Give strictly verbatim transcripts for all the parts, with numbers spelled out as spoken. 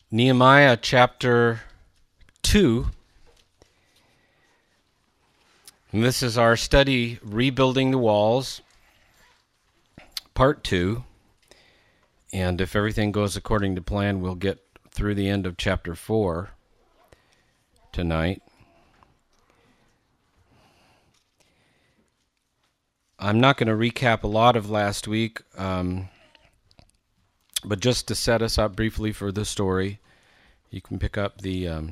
Nehemiah chapter two. And this is our study, Rebuilding the Walls, part two. And if everything goes according to plan, we'll get through the end of chapter four tonight. I'm not going to recap a lot of last week, um, but just to set us up briefly for the story, you can pick up the um,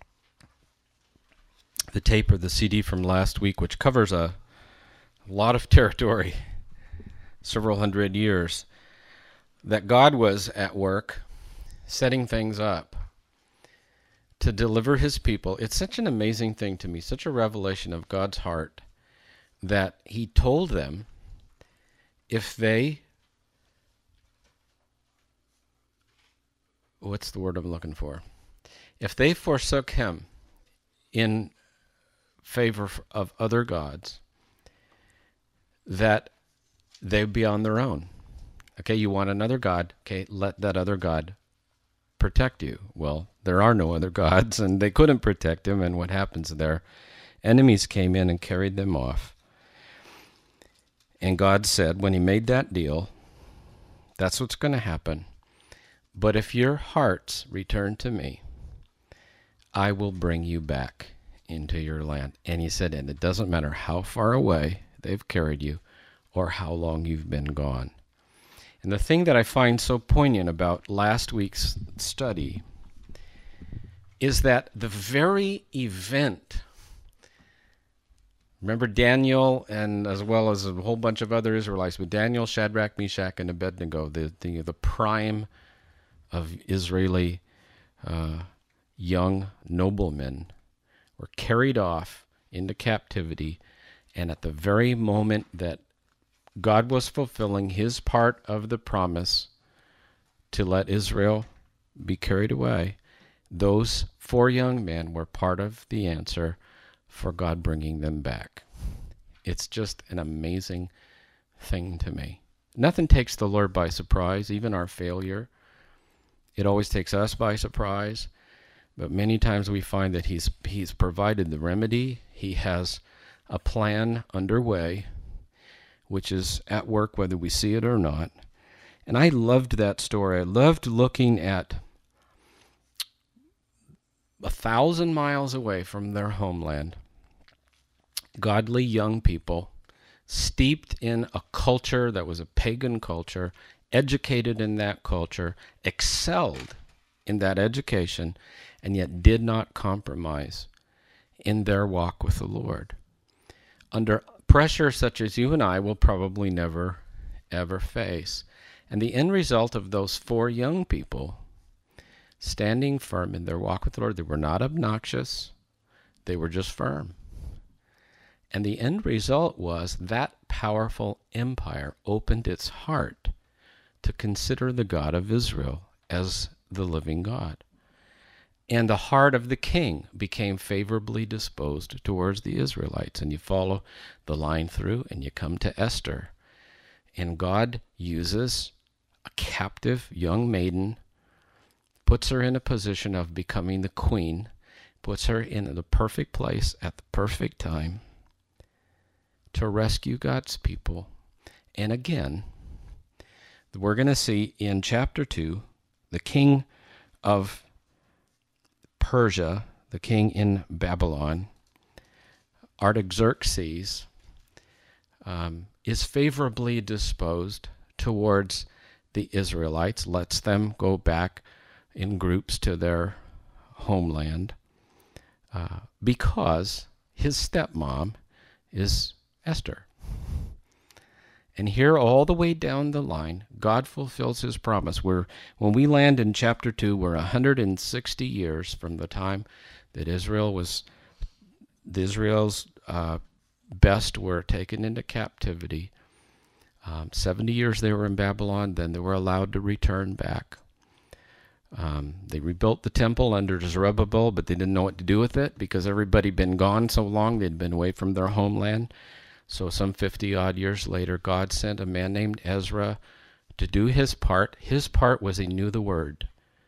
the tape or the C D from last week, which covers a lot of territory, several hundred years, that God was at work setting things up to deliver his people. It's such an amazing thing to me, such a revelation of God's heart, that he told them if they, what's the word I'm looking for? If they forsook him in favor of other gods, that they'd be on their own. Okay, you want another god, okay, let that other god protect you. Well, there are no other gods, and they couldn't protect him, and what happens there? Enemies came in and carried them off. And God said, when he made that deal, that's what's going to happen. But if your hearts return to me, I will bring you back into your land. And he said, and it doesn't matter how far away they've carried you or how long you've been gone. And the thing that I find so poignant about last week's study is that the very event, remember Daniel and as well as a whole bunch of other Israelites, but Daniel, Shadrach, Meshach, and Abednego, the, the, the prime of Israeli uh, young noblemen, were carried off into captivity, and at the very moment that God was fulfilling his part of the promise to let Israel be carried away, those four young men were part of the answer for God bringing them back. It's just an amazing thing to me. Nothing takes the Lord by surprise, even our failure. It always takes us by surprise. But many times we find that he's he's provided the remedy. He has a plan underway, which is at work whether we see it or not. And I loved that story. I loved looking at a thousand miles away from their homeland, godly young people, steeped in a culture that was a pagan culture, educated in that culture, excelled in that education, and yet did not compromise in their walk with the Lord. Under pressure such as you and I will probably never, ever face. And the end result of those four young people standing firm in their walk with the Lord, they were not obnoxious, they were just firm. And the end result was that powerful empire opened its heart to consider the God of Israel as the living God. And the heart of the king became favorably disposed towards the Israelites. And you follow the line through and you come to Esther. And God uses a captive young maiden, puts her in a position of becoming the queen, puts her in the perfect place at the perfect time to rescue God's people. And again, we're going to see in chapter two, the king of Persia, the king in Babylon, Artaxerxes, um, is favorably disposed towards the Israelites, lets them go back in groups to their homeland, uh, because his stepmom is Esther. And here, all the way down the line, God fulfills his promise. We're, when we land in chapter two, we're one hundred sixty years from the time that Israel was, the Israel's uh, best were taken into captivity. Um, seventy years they were in Babylon, then they were allowed to return back. Um, they rebuilt the temple under Zerubbabel, but they didn't know what to do with it because everybody had been gone so long, they'd been away from their homeland. So some fifty odd years later, God sent a man named Ezra to do his part. His part was he knew the word.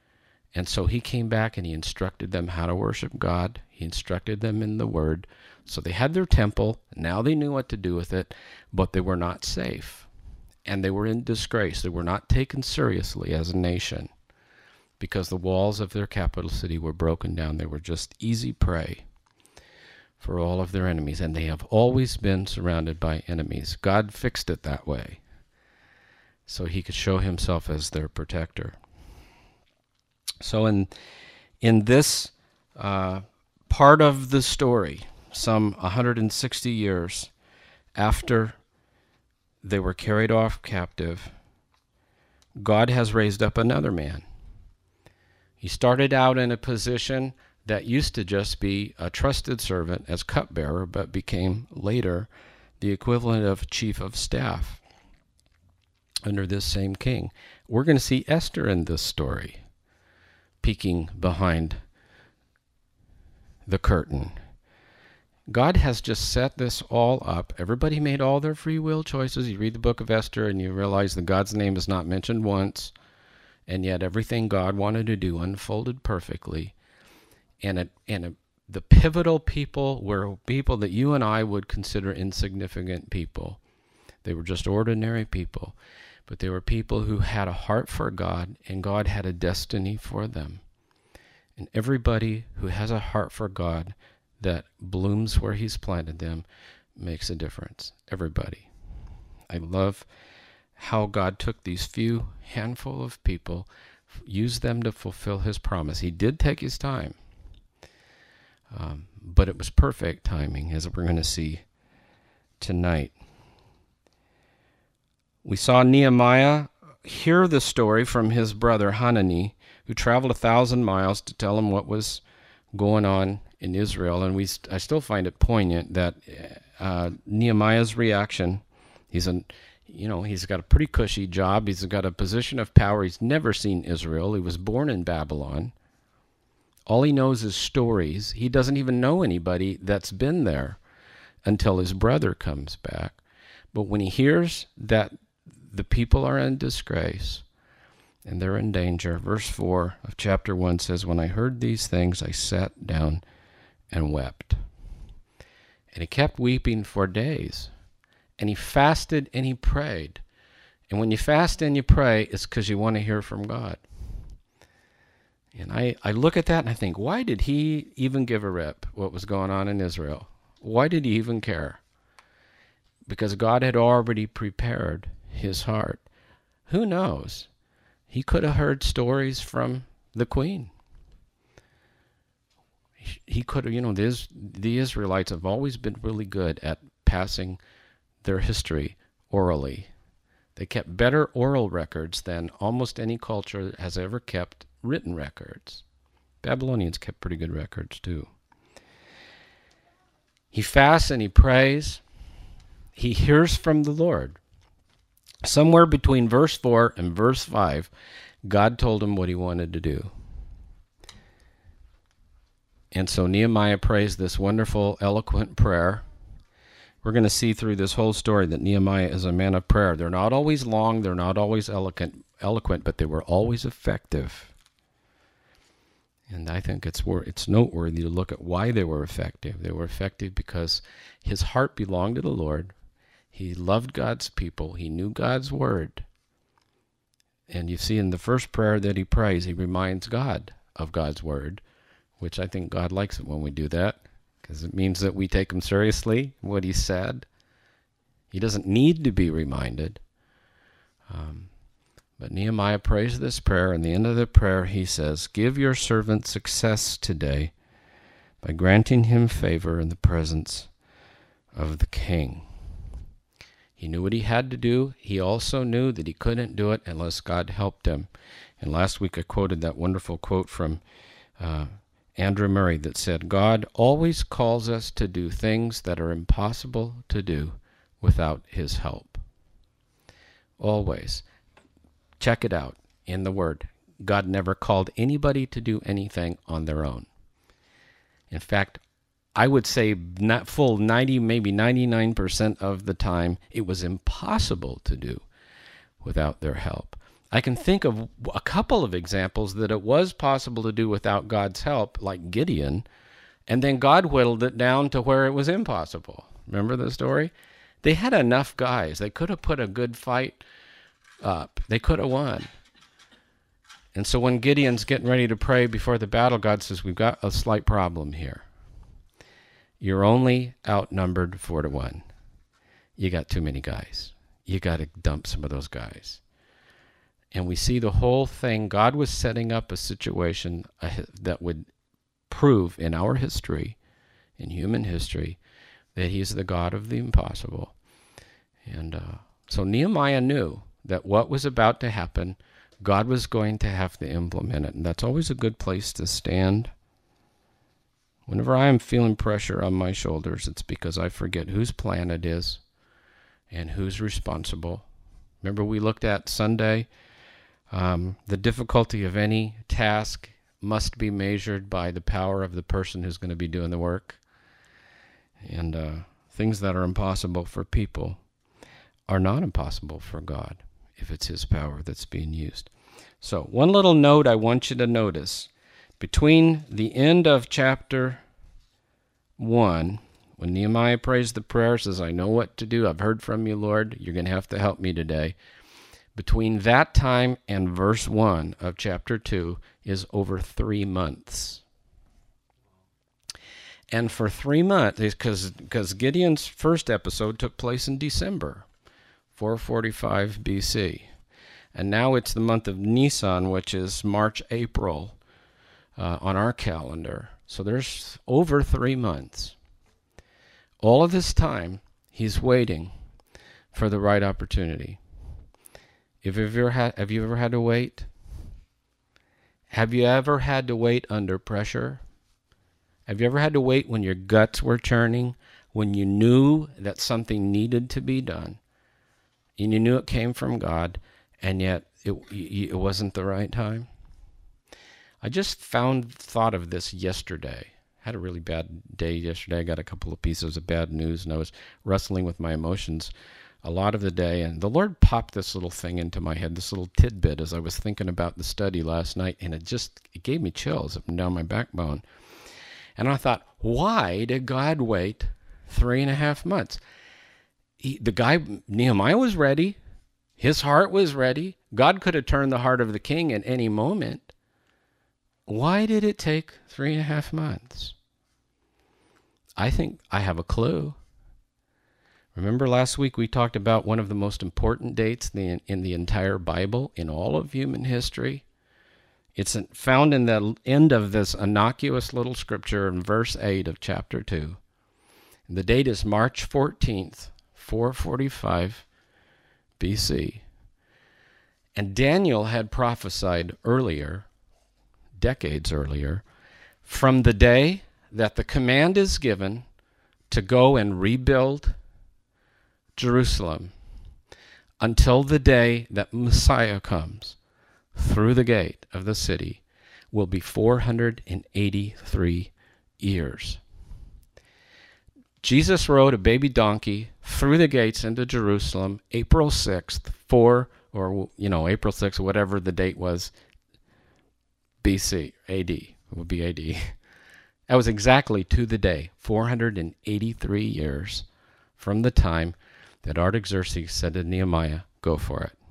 And so he came back and he instructed them how to worship God. He instructed them in the Word. So they had their temple. Now they knew what to do with it, but they were not safe. And they were in disgrace. They were not taken seriously as a nation because the walls of their capital city were broken down. They were just easy prey for all of their enemies. And they have always been surrounded by enemies. God fixed it that way so he could show himself as their protector. So in in this uh, part of the story, some one hundred sixty years after they were carried off captive, God has raised up another man. He started out in a position that used to just be a trusted servant as cupbearer, but became later the equivalent of chief of staff under this same king. We're going to see Esther in this story, peeking behind the curtain. God has just set this all up. Everybody made all their free will choices. You read the book of Esther and you realize that God's name is not mentioned once, and yet everything God wanted to do unfolded perfectly. And it, and it, the pivotal people were people that you and I would consider insignificant people. They were just ordinary people. But they were people who had a heart for God, and God had a destiny for them. And everybody who has a heart for God that blooms where he's planted them makes a difference. Everybody. I love how God took these few handful of people, used them to fulfill his promise. He did take his time, um, but it was perfect timing, as we're going to see tonight. We saw Nehemiah hear the story from his brother Hanani, who traveled a thousand miles to tell him what was going on in Israel. And we, I still find it poignant that uh, Nehemiah's reaction, he's an, you know, he's got a pretty cushy job. He's got a position of power. He's never seen Israel. He was born in Babylon. All he knows is stories. He doesn't even know anybody that's been there until his brother comes back. But when he hears that the people are in disgrace and they're in danger, verse four of chapter one says, "When I heard these things, I sat down and wept." And he kept weeping for days. And he fasted and he prayed. And when you fast and you pray, it's because you want to hear from God. And I, I look at that and I think, why did he even give a rip what was going on in Israel? Why did he even care? Because God had already prepared his heart. Who knows? He could have heard stories from the queen. He could have, you know, the, the Israelites have always been really good at passing their history orally. They kept better oral records than almost any culture has ever kept written records. Babylonians kept pretty good records too. He fasts and he prays. He hears from the Lord. Somewhere between verse four and verse five, God told him what he wanted to do. And so Nehemiah prays this wonderful, eloquent prayer. We're going to see through this whole story that Nehemiah is a man of prayer. They're not always long, they're not always eloquent, eloquent, but they were always effective. And I think it's it's noteworthy to look at why they were effective. They were effective because his heart belonged to the Lord. He loved God's people. He knew God's word. And you see in the first prayer that he prays, he reminds God of God's word, which I think God likes it when we do that, because it means that we take him seriously, what he said. He doesn't need to be reminded. Um, but Nehemiah prays this prayer, and at the end of the prayer he says, "Give your servant success today by granting him favor in the presence of the king." He knew what he had to do. He also knew that he couldn't do it unless God helped him. And last week I quoted that wonderful quote from uh, Andrew Murray that said, "God always calls us to do things that are impossible to do without his help." Always. Check it out in the Word. God never called anybody to do anything on their own. In fact, I would say not full ninety, maybe ninety-nine percent of the time, it was impossible to do without their help. I can think of a couple of examples that it was possible to do without God's help, like Gideon, and then God whittled it down to where it was impossible. Remember the story? They had enough guys. They could have put a good fight up. They could have won. And so when Gideon's getting ready to pray before the battle, God says, we've got a slight problem here. You're only outnumbered four to one. You got too many guys. You got to dump some of those guys. And we see the whole thing. God was setting up a situation that would prove in our history, in human history, that he's the God of the impossible. And uh, so Nehemiah knew that what was about to happen, God was going to have to implement it. And that's always a good place to stand. Whenever I am feeling pressure on my shoulders, it's because I forget whose plan it is and who's responsible. Remember we looked at Sunday, um, the difficulty of any task must be measured by the power of the person who's going to be doing the work. And uh, things that are impossible for people are not impossible for God if it's his power that's being used. So one little note I want you to notice. Between the end of chapter one, when Nehemiah prays the prayer, says, I know what to do. I've heard from you, Lord. You're going to have to help me today. Between that time and verse one of chapter two is over three months. And for three months, because because Gideon's first episode took place in December, four forty-five B C. And now it's the month of Nisan, which is March, April uh, on our calendar. So there's over three months. All of this time, he's waiting for the right opportunity. If you've ever had, have you ever had to wait? Have you ever had to wait under pressure? Have you ever had to wait when your guts were churning, when you knew that something needed to be done, and you knew it came from God, and yet it, it wasn't the right time? I just found thought of this yesterday. I had a really bad day yesterday. I got a couple of pieces of bad news, and I was wrestling with my emotions a lot of the day. And the Lord popped this little thing into my head, this little tidbit, as I was thinking about the study last night, and it just it gave me chills up and down my backbone. And I thought, why did God wait three and a half months? He, the guy, Nehemiah, was ready. His heart was ready. God could have turned the heart of the king at any moment. Why did it take three and a half months? I think I have a clue. Remember last week we talked about one of the most important dates in, in the entire Bible, in all of human history? It's found in the end of this innocuous little scripture in verse eight of chapter two. And the date is March fourteenth, four forty-five B C. And Daniel had prophesied earlier, decades earlier, from the day that the command is given to go and rebuild Jerusalem until the day that Messiah comes through the gate of the city will be four hundred eighty-three years. Jesus rode a baby donkey through the gates into Jerusalem April sixth, four, or, you know, April sixth, whatever the date was, B C, A D, it would be A D. That was exactly to the day, four hundred eighty-three years from the time that Artaxerxes said to Nehemiah, go for it.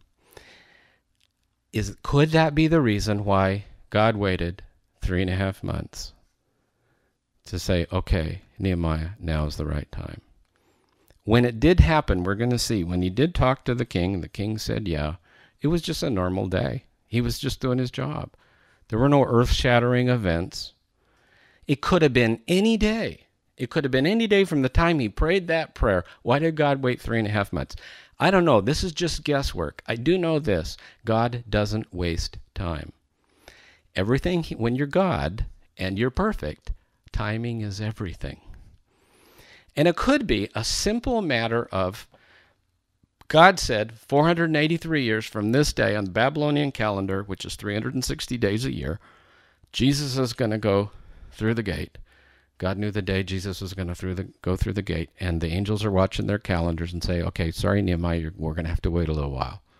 Is, could that be the reason why God waited three and a half months to say, okay, Nehemiah, now is the right time? When it did happen, we're going to see, when he did talk to the king, the king said, yeah, it was just a normal day. He was just doing his job. There were no earth-shattering events. It could have been any day. It could have been any day from the time he prayed that prayer. Why did God wait three and a half months? I don't know. This is just guesswork. I do know this. God doesn't waste time. Everything, when you're God and you're perfect, timing is everything. And it could be a simple matter of, God said, four hundred eighty-three years from this day on the Babylonian calendar, which is three hundred sixty days a year, Jesus is going to go through the gate. God knew the day Jesus was going to through the, go through the gate, and the angels are watching their calendars and say, okay, sorry, Nehemiah, we're going to have to wait a little while.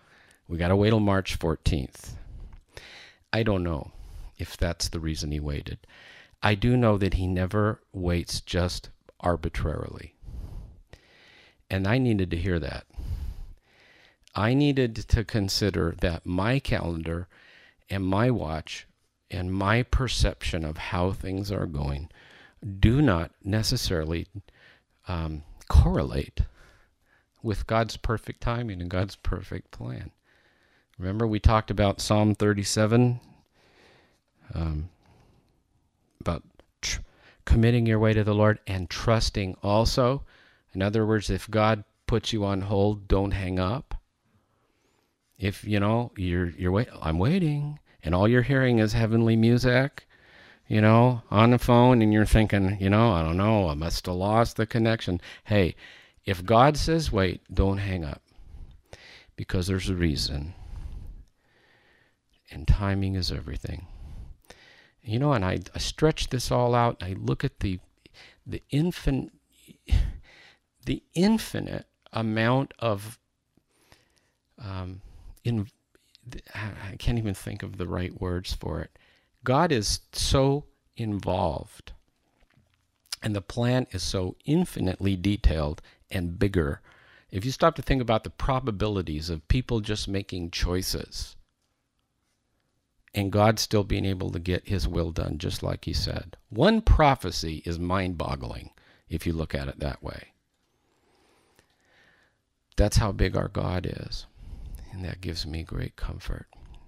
We got to wait till March fourteenth. I don't know if that's the reason he waited. I do know that he never waits just arbitrarily. And I needed to hear that. I needed to consider that my calendar and my watch and my perception of how things are going do not necessarily um, correlate with God's perfect timing and God's perfect plan. Remember we talked about Psalm thirty-seven, um, about tr- committing your way to the Lord and trusting also. In other words, if God puts you on hold, don't hang up. If, you know, you're, you're wait, I'm waiting, and all you're hearing is heavenly music, you know, on the phone, and you're thinking, you know, I don't know, I must have lost the connection. Hey, if God says wait, don't hang up, because there's a reason. And timing is everything. You know, and I, I stretch this all out, and I look at the the infinite, the infinite amount of, um, in, I can't even think of the right words for it. God is so involved, and the plan is so infinitely detailed and bigger. If you stop to think about the probabilities of people just making choices, and God still being able to get his will done, just like he said. One prophecy is mind-boggling if you look at it that way. That's how big our God is, and that gives me great comfort.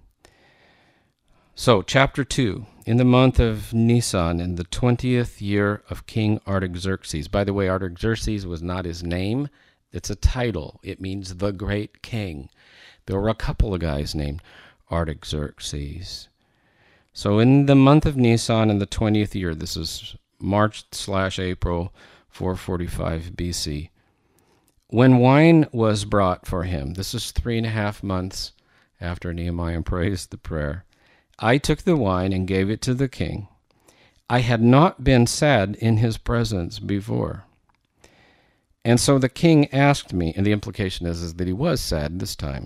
So, chapter two, in the month of Nisan, in the twentieth year of King Artaxerxes. By the way, Artaxerxes was not his name. It's a title. It means the great king. There were a couple of guys named Artaxerxes. So in the month of Nisan in the twentieth year, this is March slash April four forty-five B C, when wine was brought for him, this is three and a half months after Nehemiah praised the prayer, I took the wine and gave it to the king. I had not been sad in his presence before. And so the king asked me, and the implication is, is that he was sad this time.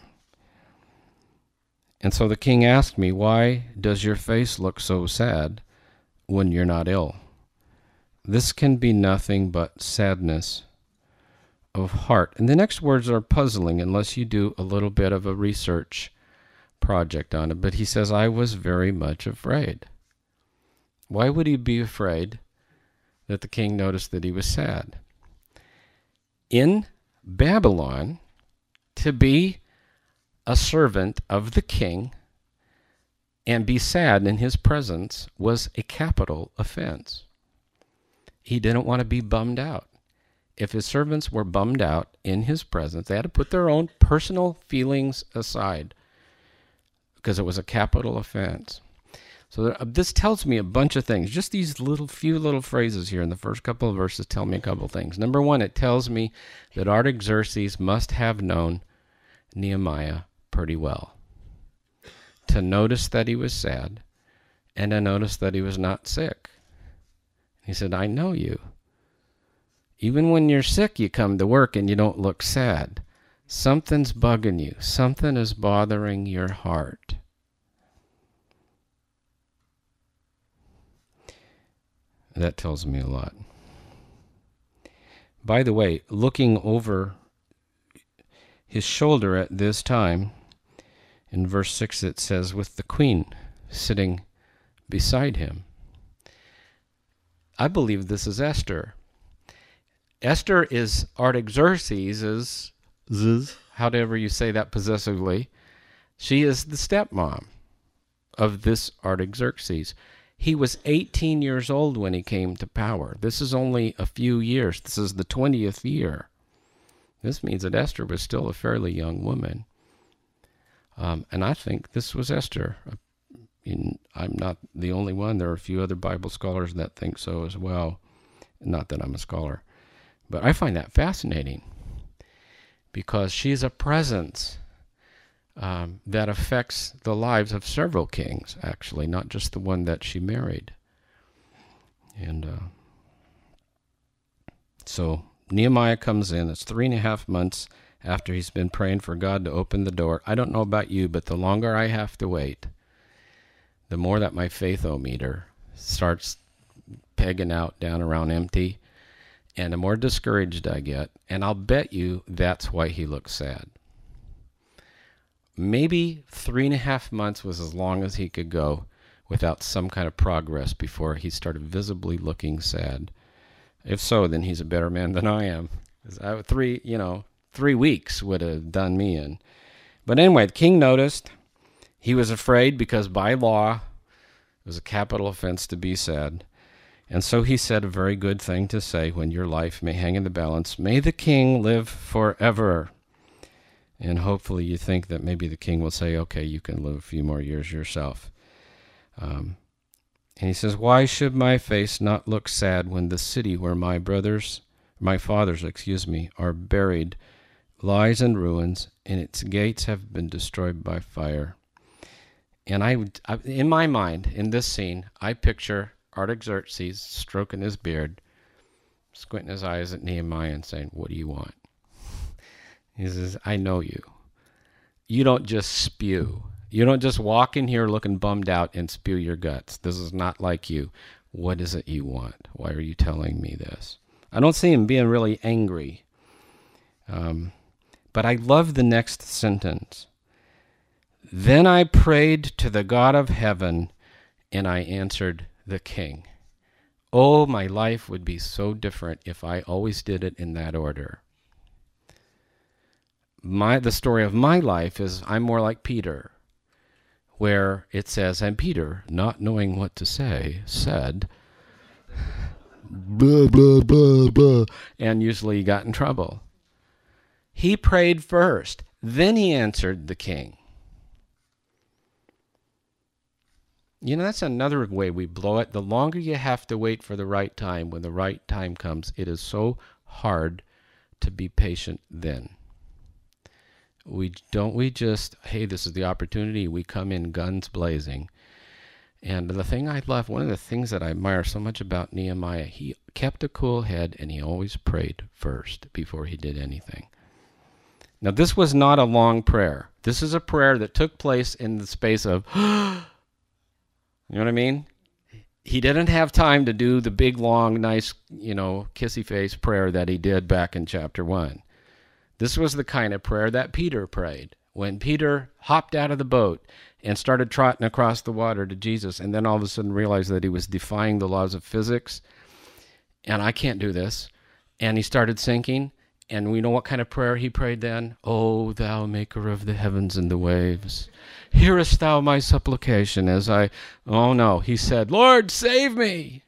And so the king asked me, why does your face look so sad when you're not ill? This can be nothing but sadness of heart. And the next words are puzzling unless you do a little bit of a research project on it. But he says, I was very much afraid. Why would he be afraid that the king noticed that he was sad? In Babylon, to be a servant of the king and be sad in his presence was a capital offense. He didn't want to be bummed out. If his servants were bummed out in his presence, they had to put their own personal feelings aside because it was a capital offense. So there, this tells me a bunch of things. Just these little few little phrases here in the first couple of verses tell me a couple of things. Number one, it tells me that Artaxerxes must have known Nehemiah pretty well, to notice that he was sad and to notice that he was not sick. He said, I know you. Even when you're sick, you come to work and you don't look sad. Something's bugging you. Something is bothering your heart. That tells me a lot. By the way, looking over his shoulder at this time, in verse six it says, with the queen sitting beside him. I believe this is Esther. Esther is Artaxerxes', however you say that possessively. She is the stepmom of this Artaxerxes. He was eighteen years old when he came to power. This is only a few years. This is the twentieth year. This means that Esther was still a fairly young woman. Um, and I think this was Esther. In, I'm not the only one. There are a few other Bible scholars that think so as well. Not that I'm a scholar. But I find that fascinating because she's a presence um, that affects the lives of several kings, actually, not just the one that she married. And uh, so Nehemiah comes in. It's three and a half months after he's been praying for God to open the door. I don't know about you, but the longer I have to wait, the more that my faith-o-meter starts pegging out down around empty, and the more discouraged I get. And I'll bet you that's why he looks sad. Maybe three and a half months was as long as he could go without some kind of progress before he started visibly looking sad. If so, then he's a better man than I am. I, three, you know, three weeks would have done me in. But anyway, the king noticed. He was afraid because by law, it was a capital offense to be sad. And so he said a very good thing to say when your life may hang in the balance. May the king live forever. And hopefully you think that maybe the king will say, okay, you can live a few more years yourself. Um, and he says, why should my face not look sad when the city where my brothers, my fathers, excuse me, are buried lies in ruins, and its gates have been destroyed by fire? And I, I in my mind, in this scene, I picture Artaxerxes stroking his beard, squinting his eyes at Nehemiah and saying, what do you want? He says, I know you. You don't just spew. You don't just walk in here looking bummed out and spew your guts. This is not like you. What is it you want? Why are you telling me this? I don't see him being really angry. Um, but I love the next sentence. Then I prayed to the God of heaven, and I answered the king. Oh, my life would be so different if I always did it in that order. My, the story of my life is I'm more like Peter, where it says, and Peter, not knowing what to say, said, blah, blah, blah, blah, and usually he got in trouble. He prayed first, then he answered the king. You know, that's another way we blow it. The longer you have to wait for the right time, when the right time comes, it is so hard to be patient then. We don't we just, hey, this is the opportunity. We come in guns blazing. And the thing I love, one of the things that I admire so much about Nehemiah, he kept a cool head and he always prayed first before he did anything. Now, this was not a long prayer. This is a prayer that took place in the space of, you know what I mean? He didn't have time to do the big, long, nice, you know, kissy face prayer that he did back in chapter one. This was the kind of prayer that Peter prayed. When Peter hopped out of the boat and started trotting across the water to Jesus, and then all of a sudden realized that he was defying the laws of physics, and I can't do this, and he started sinking, and we know what kind of prayer he prayed then? O thou maker of the heavens and the waves, hearest thou my supplication as I, oh no, he said, Lord, save me.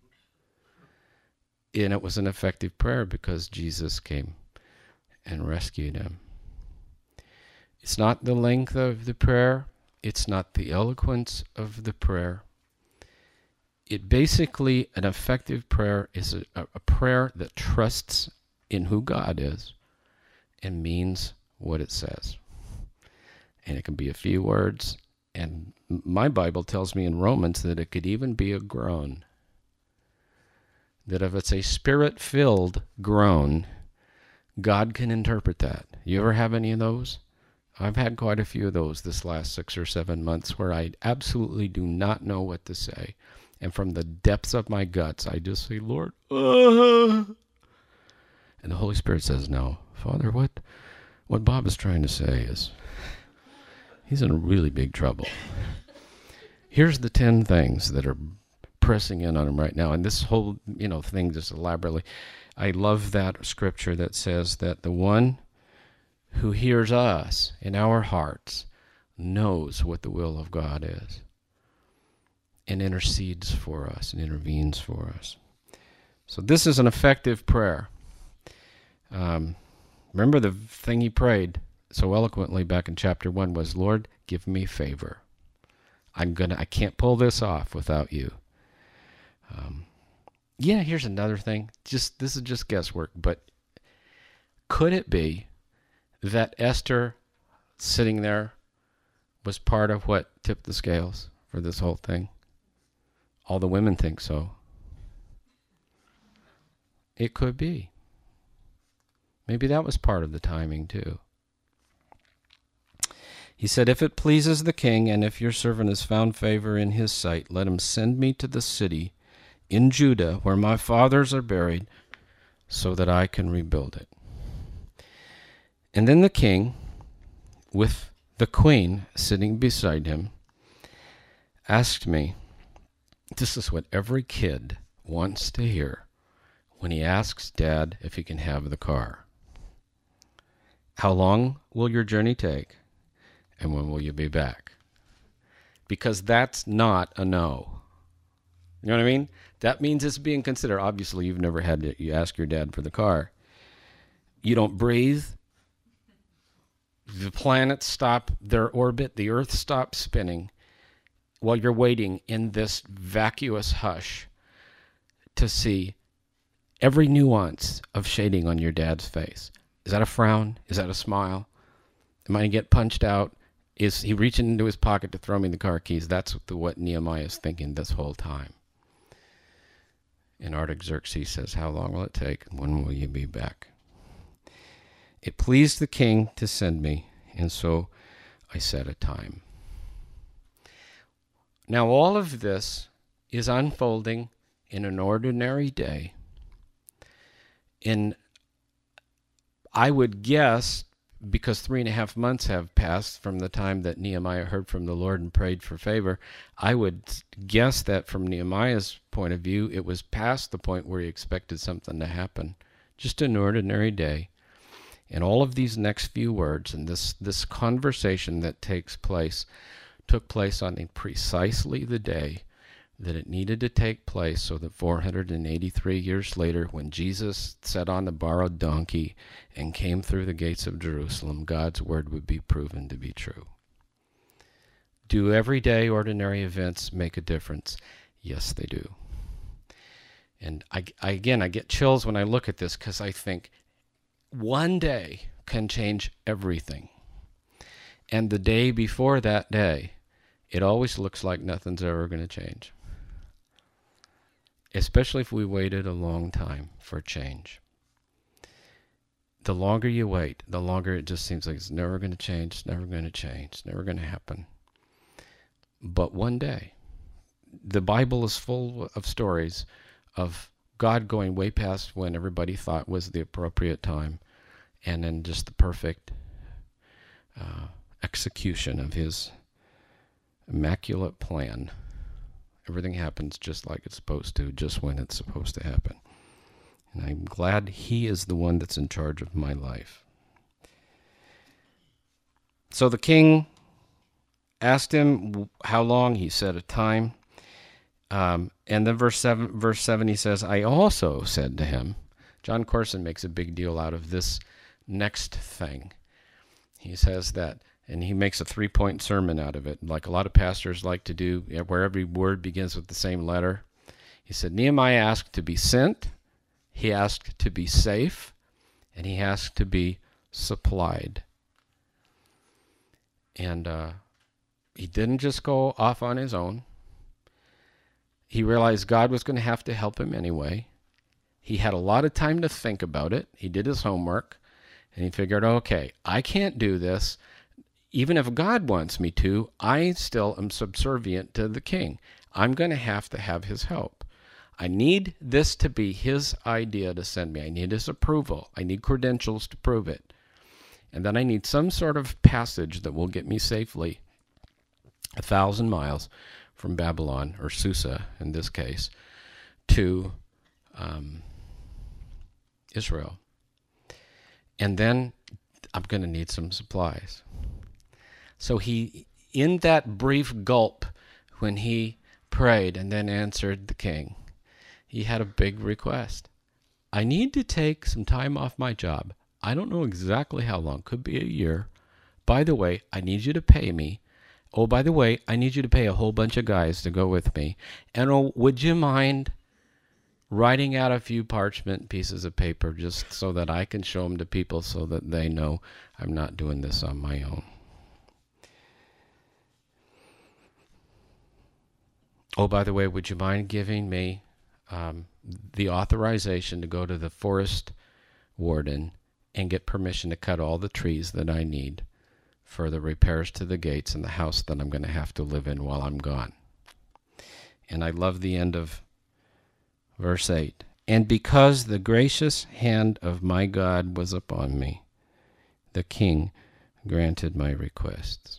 And it was an effective prayer because Jesus came and rescued him. It's not the length of the prayer. It's not the eloquence of the prayer. It basically, an effective prayer is a, a prayer that trusts in who God is and means what it says. And it can be a few words. And my Bible tells me in Romans that it could even be a groan. That if it's a spirit-filled groan, God can interpret that. You ever have any of those? I've had quite a few of those this last six or seven months where I absolutely do not know what to say. And from the depths of my guts, I just say, Lord, uh, and the Holy Spirit says, no, Father, what, what Bob is trying to say is he's in really big trouble. Here's the ten things that are pressing in on him right now. And this whole, you know, thing just elaborately, I love that scripture that says that the one who hears us in our hearts knows what the will of God is and intercedes for us and intervenes for us. So this is an effective prayer. Um, remember the thing he prayed so eloquently back in chapter one was, Lord, give me favor. I'm gonna, I can't pull this off without you. Um, yeah, here's another thing. Just this is just guesswork, but could it be that Esther sitting there was part of what tipped the scales for this whole thing? All the women think so. It could be. Maybe that was part of the timing too. He said, "If it pleases the king, and if your servant has found favor in his sight, let him send me to the city in Judah where my fathers are buried, so that I can rebuild it." And then the king, with the queen sitting beside him, asked me, this is what every kid wants to hear when he asks dad if he can have the car. "How long will your journey take? And when will you be back?" Because that's not a no. You know what I mean? That means it's being considered. Obviously, you've never had to you ask your dad for the car. You don't breathe. The planets stop their orbit. The Earth stops spinning while you're waiting in this vacuous hush to see every nuance of shading on your dad's face. Is that a frown? Is that a smile? Am I going to get punched out? Is he reaching into his pocket to throw me the car keys? That's what Nehemiah is thinking this whole time. And Artaxerxes says, "How long will it take? And when will you be back?" It pleased the king to send me, and so I set a time. Now all of this is unfolding in an ordinary day. In, I would guess, because three and a half months have passed from the time that Nehemiah heard from the Lord and prayed for favor, I would guess that from Nehemiah's point of view, it was past the point where he expected something to happen. Just an ordinary day. And all of these next few words and this, this conversation that takes place took place on precisely the day that it needed to take place, so that four hundred eighty-three years later, when Jesus sat on a borrowed donkey and came through the gates of Jerusalem, God's word would be proven to be true. Do everyday ordinary events make a difference? Yes, they do. And I, I again, I get chills when I look at this, because I think one day can change everything. And the day before that day, it always looks like nothing's ever going to change. Especially if we waited a long time for change. The longer you wait, the longer it just seems like it's never going to change, it's never going to change, it's never going to happen. But one day, the Bible is full of stories of God going way past when everybody thought was the appropriate time, and then just the perfect uh, execution of his immaculate plan. Everything happens just like it's supposed to, just when it's supposed to happen. And I'm glad he is the one that's in charge of my life. So the king asked him how long. He said a time. Um, and then verse seven, verse seven, he says, "I also said to him," John Corson makes a big deal out of this next thing. He says that, and he makes a three-point sermon out of it, like a lot of pastors like to do, where every word begins with the same letter. He said, Nehemiah asked to be sent, he asked to be safe, and he asked to be supplied. And uh, he didn't just go off on his own. He realized God was going to have to help him anyway. He had a lot of time to think about it. He did his homework, and he figured, okay, I can't do this. Even if God wants me to, I still am subservient to the king. I'm going to have to have his help. I need this to be his idea to send me. I need his approval. I need credentials to prove it. And then I need some sort of passage that will get me safely a thousand miles from Babylon, or Susa in this case, to um, Israel. And then I'm going to need some supplies. So he, in that brief gulp, when he prayed and then answered the king, he had a big request. I need to take some time off my job. I don't know exactly how long. Could be a year. By the way, I need you to pay me. Oh, by the way, I need you to pay a whole bunch of guys to go with me. And oh, would you mind writing out a few parchment pieces of paper just so that I can show them to people so that they know I'm not doing this on my own? Oh, by the way, would you mind giving me um, the authorization to go to the forest warden and get permission to cut all the trees that I need for the repairs to the gates and the house that I'm going to have to live in while I'm gone. And I love the end of verse eight. And because the gracious hand of my God was upon me, the king granted my requests.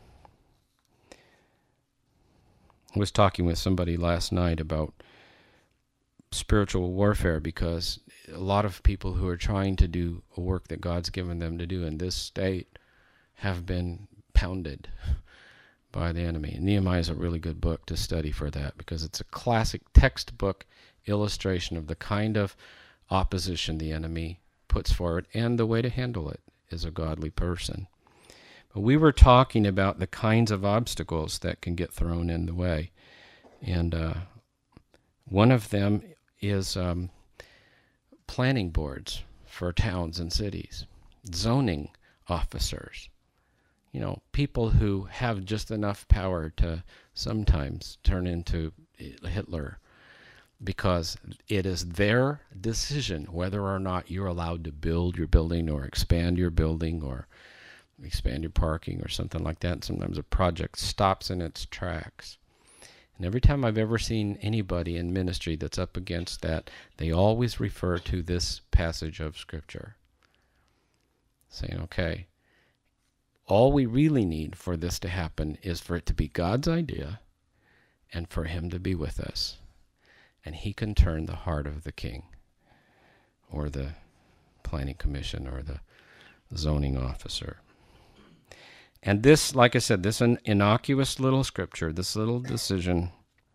I was talking with somebody last night about spiritual warfare, because a lot of people who are trying to do a work that God's given them to do in this state have been pounded by the enemy. And Nehemiah is a really good book to study for that, because it's a classic textbook illustration of the kind of opposition the enemy puts forward, and the way to handle it is a godly person. But we were talking about the kinds of obstacles that can get thrown in the way. And uh, one of them is um, planning boards for towns and cities, zoning officers, you know, people who have just enough power to sometimes turn into Hitler, because it is their decision whether or not you're allowed to build your building or expand your building or expand your parking or something like that. And sometimes a project stops in its tracks. And every time I've ever seen anybody in ministry that's up against that, they always refer to this passage of Scripture, saying, okay, all we really need for this to happen is for it to be God's idea and for him to be with us. And he can turn the heart of the king or the planning commission or the zoning officer. And this, like I said, this an innocuous little scripture, this little decision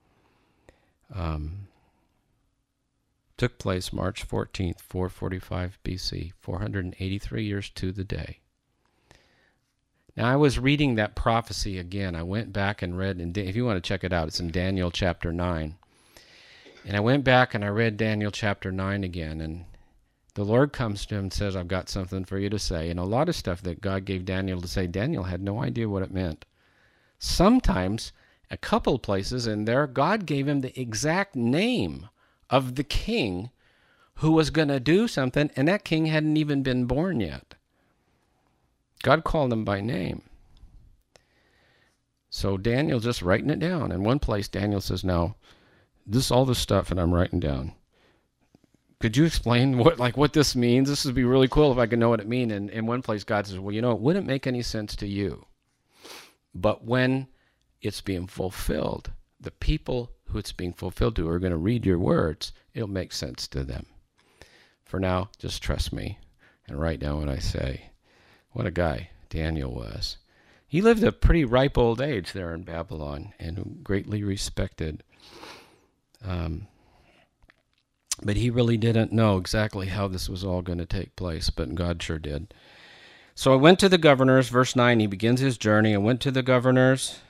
um, took place March fourteenth, four forty-five B C, four hundred eighty-three years to the day. Now, I was reading that prophecy again. I went back and read, and if you want to check it out, it's in Daniel chapter nine. And I went back and I read Daniel chapter nine again, and the Lord comes to him and says, I've got something for you to say. And a lot of stuff that God gave Daniel to say, Daniel had no idea what it meant. Sometimes, a couple places in there, God gave him the exact name of the king who was going to do something, and that king hadn't even been born yet. God called him by name. So Daniel's just writing it down. In one place, Daniel says, now, this is all the stuff that I'm writing down. Could you explain what like what this means? This would be really cool if I could know what it means. And in one place, God says, well, you know, it wouldn't make any sense to you. But when it's being fulfilled, the people who it's being fulfilled to are going to read your words. It'll make sense to them. For now, just trust me and write down what I say. What a guy Daniel was. He lived a pretty ripe old age there in Babylon and greatly respected. Um, but he really didn't know exactly how this was all going to take place, but God sure did. So I went to the governors, verse nine, he begins his journey. I went to the governors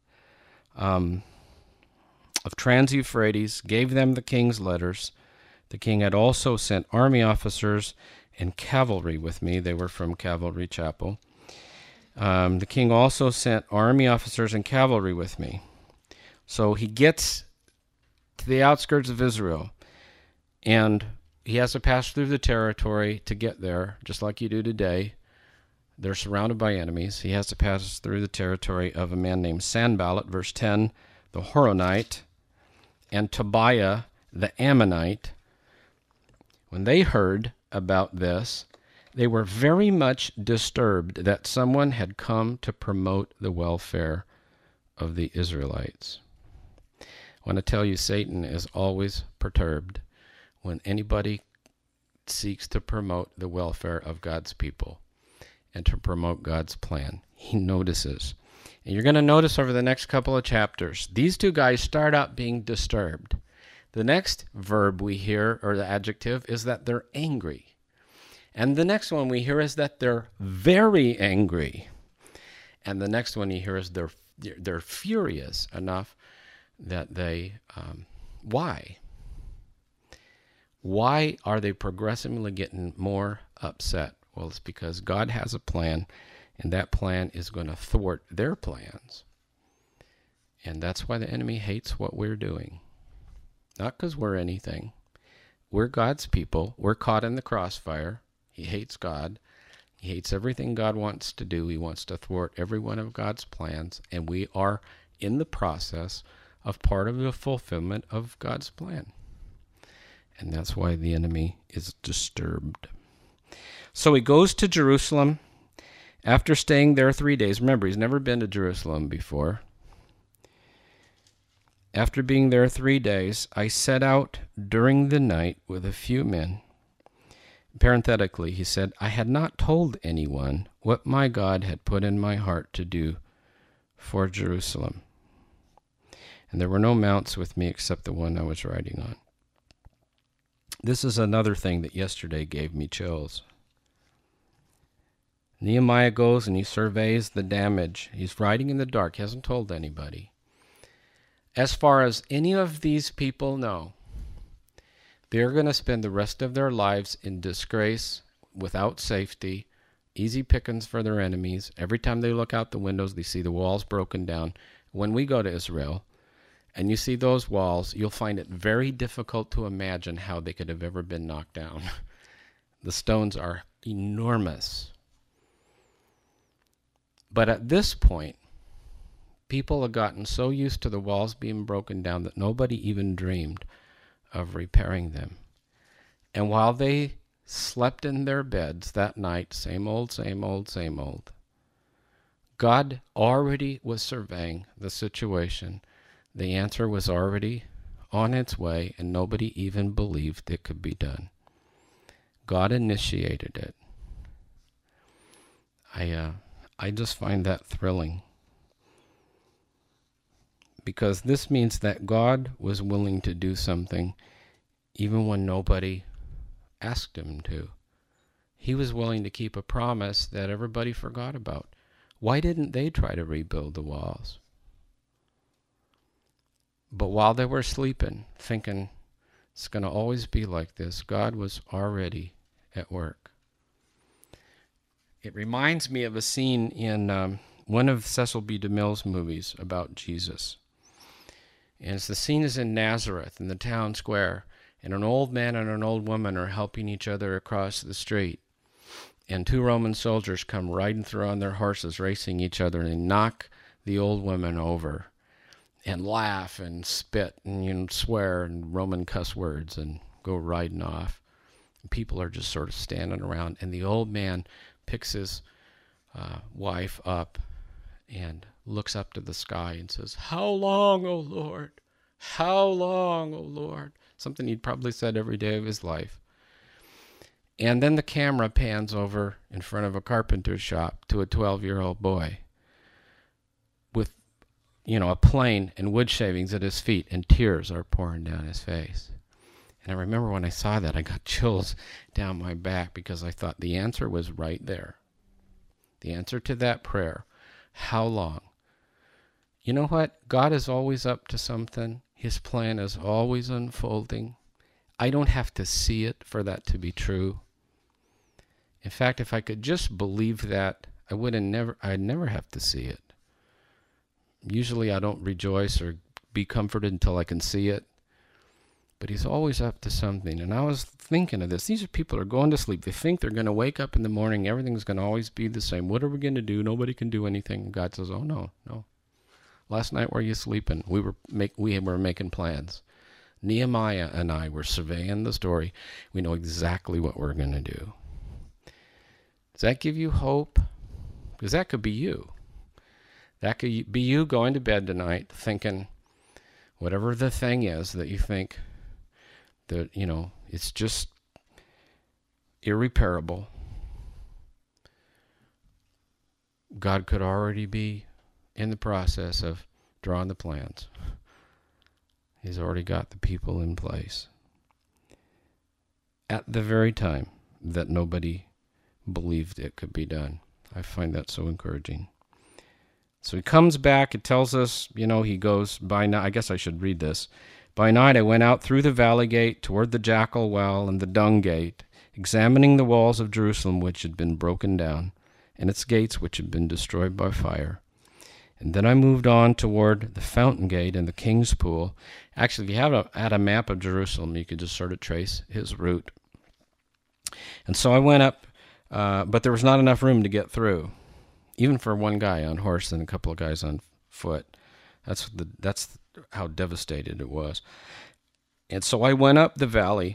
um, of Trans-Euphrates, gave them the king's letters. The king had also sent army officers and cavalry with me. They were from Cavalry Chapel. Um, the king also sent army officers and cavalry with me. So he gets to the outskirts of Israel, and he has to pass through the territory to get there, just like you do today. They're surrounded by enemies. He has to pass through the territory of a man named Sanballat, verse ten, the Horonite, and Tobiah, the Ammonite. When they heard about this, they were very much disturbed that someone had come to promote the welfare of the Israelites. I want to tell you, Satan is always perturbed when anybody seeks to promote the welfare of God's people and to promote God's plan. He notices. And you're going to notice over the next couple of chapters, these two guys start out being disturbed. The next verb we hear, or the adjective, is that they're angry. And the next one we hear is that they're very angry. And the next one you hear is they're, they're furious enough that they, um, why? Why are they progressively getting more upset? Well, it's because God has a plan, and that plan is going to thwart their plans. And that's why the enemy hates what we're doing. Not because we're anything. We're God's people. We're caught in the crossfire. He hates God. He hates everything God wants to do. He wants to thwart every one of God's plans, and we are in the process of part of the fulfillment of God's plan. And that's why the enemy is disturbed. So he goes to Jerusalem after staying there three days. Remember, he's never been to Jerusalem before. After being there three days, I set out during the night with a few men. Parenthetically, he said, I had not told anyone what my God had put in my heart to do for Jerusalem. And there were no mounts with me except the one I was riding on. This is another thing that yesterday gave me chills. Nehemiah goes and he surveys the damage. He's riding in the dark. He hasn't told anybody. As far as any of these people know, they're going to spend the rest of their lives in disgrace, without safety, easy pickings for their enemies. Every time they look out the windows, they see the walls broken down. When we go to Israel and you see those walls, you'll find it very difficult to imagine how they could have ever been knocked down. The stones are enormous. But at this point, people have gotten so used to the walls being broken down that nobody even dreamed of repairing them. And while they slept in their beds that night, same old, same old, same old, God already was surveying the situation. The answer was already on its way, and nobody even believed it could be done. God initiated it. I, uh, I just find that thrilling, because this means that God was willing to do something even when nobody asked him to. He was willing to keep a promise that everybody forgot about. Why didn't they try to rebuild the walls? But while they were sleeping, thinking it's going to always be like this, God was already at work. It reminds me of a scene in um, one of Cecil B. DeMille's movies about Jesus. And the scene is in Nazareth, in the town square, and an old man and an old woman are helping each other across the street. And two Roman soldiers come riding through on their horses, racing each other, and they knock the old woman over and laugh and spit and, you know, swear and Roman cuss words and go riding off. And people are just sort of standing around, and the old man picks his uh, wife up and looks up to the sky and says, "How long, O Lord? How long, O Lord?" Something he'd probably said every day of his life. And then the camera pans over in front of a carpenter's shop to a twelve-year-old boy with, you know, a plane and wood shavings at his feet, and tears are pouring down his face. And I remember when I saw that, I got chills down my back, because I thought the answer was right there. The answer to that prayer, how long? You know what? God is always up to something. His plan is always unfolding. I don't have to see it for that to be true. In fact, if I could just believe that, I would have never, I'd never have to see it. Usually I don't rejoice or be comforted until I can see it. But he's always up to something. And I was thinking of this. These are people who are going to sleep. They think they're going to wake up in the morning. Everything's going to always be the same. What are we going to do? Nobody can do anything. And God says, oh, no, no. Last night, were you sleeping? We were make, we were making plans. Nehemiah and I were surveying the story. We know exactly what we're going to do. Does that give you hope? Because that could be you. That could be you going to bed tonight thinking, whatever the thing is that you think that, you know, it's just irreparable. God could already be in the process of drawing the plans. He's already got the people in place at the very time that nobody believed it could be done. I find that so encouraging. So he comes back. It tells us, you know, he goes by night. I guess I should read this. By night I went out through the valley gate toward the jackal well and the dung gate, examining the walls of Jerusalem which had been broken down, and its gates which had been destroyed by fire. And then I moved on toward the fountain gate and the king's pool. Actually, if you have a, had a map of Jerusalem, you could just sort of trace his route. And so I went up, uh, but there was not enough room to get through, even for one guy on horse and a couple of guys on foot. That's the that's how devastated it was. And so I went up the valley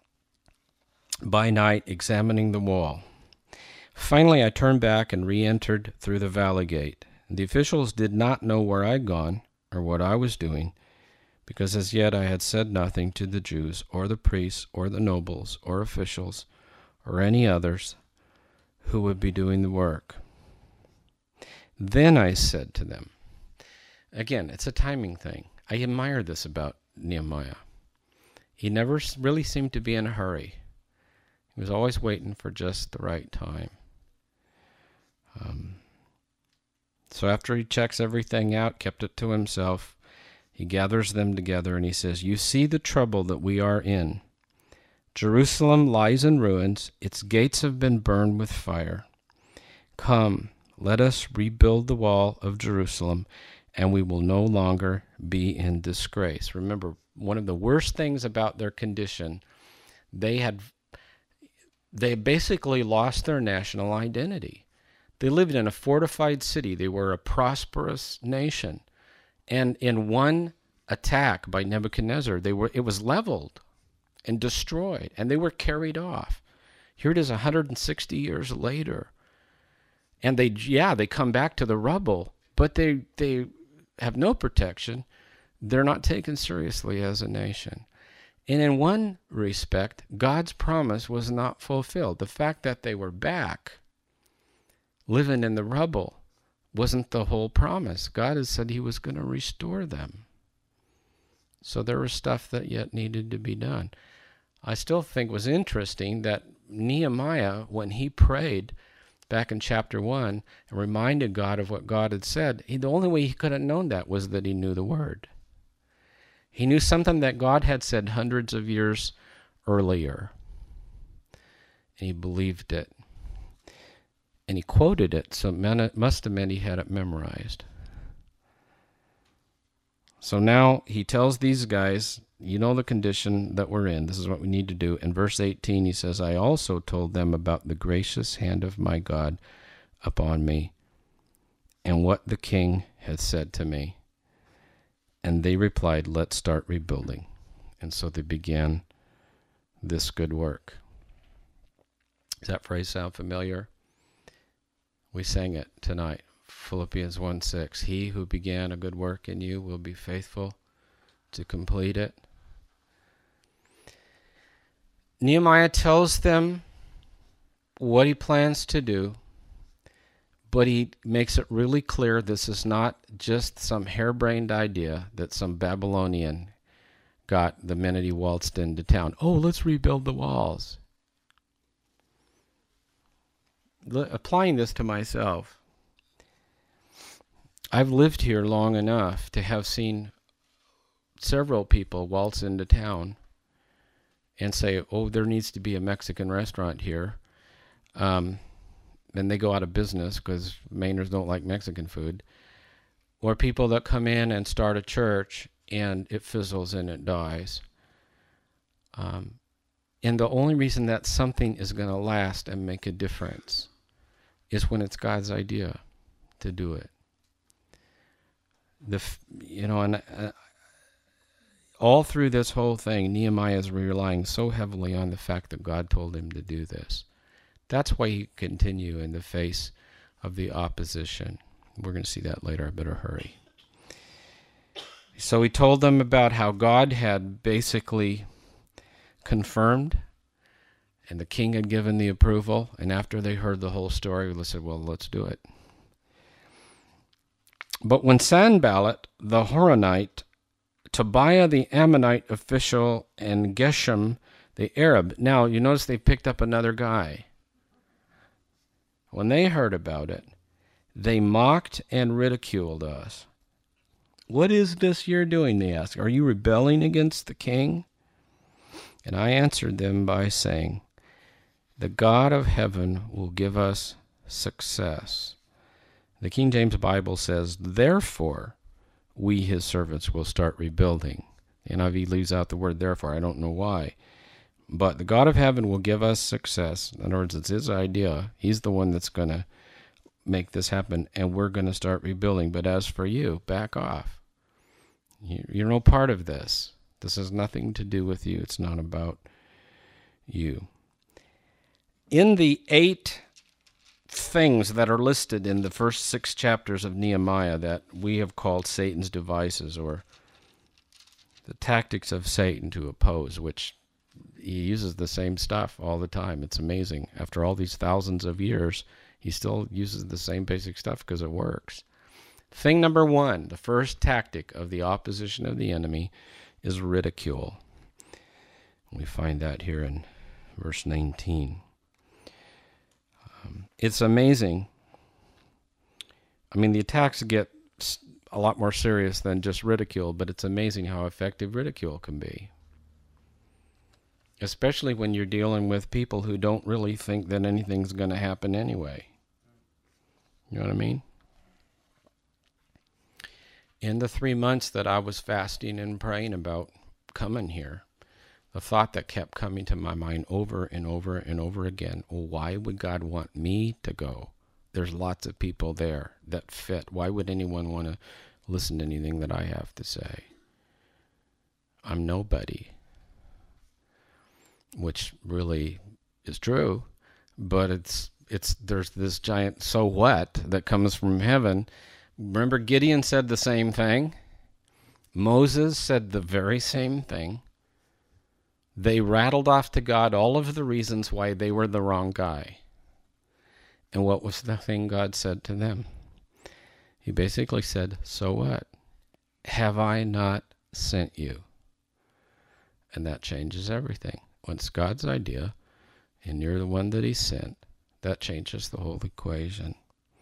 by night, examining the wall. Finally, I turned back and re-entered through the valley gate. The officials did not know where I'd gone or what I was doing, because as yet I had said nothing to the Jews or the priests or the nobles or officials or any others who would be doing the work. Then I said to them, again, it's a timing thing. I admire this about Nehemiah. He never really seemed to be in a hurry. He was always waiting for just the right time. Um, so after he checks everything out, kept it to himself, he gathers them together and he says, "You see the trouble that we are in. Jerusalem lies in ruins. Its gates have been burned with fire. Come, let us rebuild the wall of Jerusalem, and we will no longer be in disgrace." Remember, one of the worst things about their condition, they had they basically lost their national identity. They lived in a fortified city. They were a prosperous nation. And in one attack by Nebuchadnezzar, they were it was leveled and destroyed, and they were carried off. Here it is one hundred sixty years later. And they, yeah, they come back to the rubble, but they they have no protection. They're not taken seriously as a nation. And in one respect, God's promise was not fulfilled. The fact that they were back, living in the rubble, wasn't the whole promise. God has said he was going to restore them. So there was stuff that yet needed to be done. I still think it was interesting that Nehemiah, when he prayed back in chapter one and reminded God of what God had said, he, the only way he could have known that was that he knew the word. He knew something that God had said hundreds of years earlier. And he believed it. And he quoted it, so it must have meant he had it memorized. So now he tells these guys, you know the condition that we're in. This is what we need to do. In verse eighteen, he says, "I also told them about the gracious hand of my God upon me, and what the king had said to me. And they replied, let's start rebuilding." And so they began this good work. Does that phrase sound familiar? We sang it tonight. Philippians one six. He who began a good work in you will be faithful to complete it. Nehemiah tells them what he plans to do, but he makes it really clear this is not just some harebrained idea that some Babylonian got the minute he waltzed into town. Oh, let's rebuild the walls. L- applying this to myself, I've lived here long enough to have seen several people waltz into town and say, oh, there needs to be a Mexican restaurant here. Um, and they go out of business because Mainers don't like Mexican food. Or people that come in and start a church and it fizzles and it dies. Um, and the only reason that something is going to last and make a difference is when it's God's idea to do it. The you know, and uh, all through this whole thing, Nehemiah is relying so heavily on the fact that God told him to do this. That's why he continue in the face of the opposition. We're going to see that later. I better hurry. So he told them about how God had basically confirmed, and the king had given the approval. And after they heard the whole story, they said, well, let's do it. But when Sanballat the Horonite, Tobiah the Ammonite official, and Geshem the Arab, now you notice they picked up another guy. When they heard about it, they mocked and ridiculed us. What is this you're doing, they asked. Are you rebelling against the king? And I answered them by saying, the God of heaven will give us success. The King James Bible says, therefore, we, his servants, will start rebuilding. The N I V leaves out the word therefore. I don't know why. But the God of heaven will give us success. In other words, it's his idea. He's the one that's going to make this happen, and we're going to start rebuilding. But as for you, back off. You're no part of this. This has nothing to do with you. It's not about you. In the eight things that are listed in the first six chapters of Nehemiah that we have called Satan's devices, or the tactics of Satan to oppose, which he uses the same stuff all the time. It's amazing. After all these thousands of years, he still uses the same basic stuff because it works. Thing number one, the first tactic of the opposition of the enemy, is ridicule. We find that here in verse nineteen. Um, it's amazing. I mean, the attacks get a lot more serious than just ridicule, but it's amazing how effective ridicule can be. Especially when you're dealing with people who don't really think that anything's going to happen anyway. You know what I mean? In the three months that I was fasting and praying about coming here, the thought that kept coming to my mind over and over and over again, well, why would God want me to go? There's lots of people there that fit. Why would anyone want to listen to anything that I have to say? I'm nobody. Which really is true, but it's it's there's this giant so what that comes from heaven. Remember, Gideon said the same thing. Moses said the very same thing. They rattled off to God all of the reasons why they were the wrong guy. And what was the thing God said to them? He basically said, so what? Have I not sent you? And that changes everything. When it's God's idea, and you're the one that he sent, that changes the whole equation.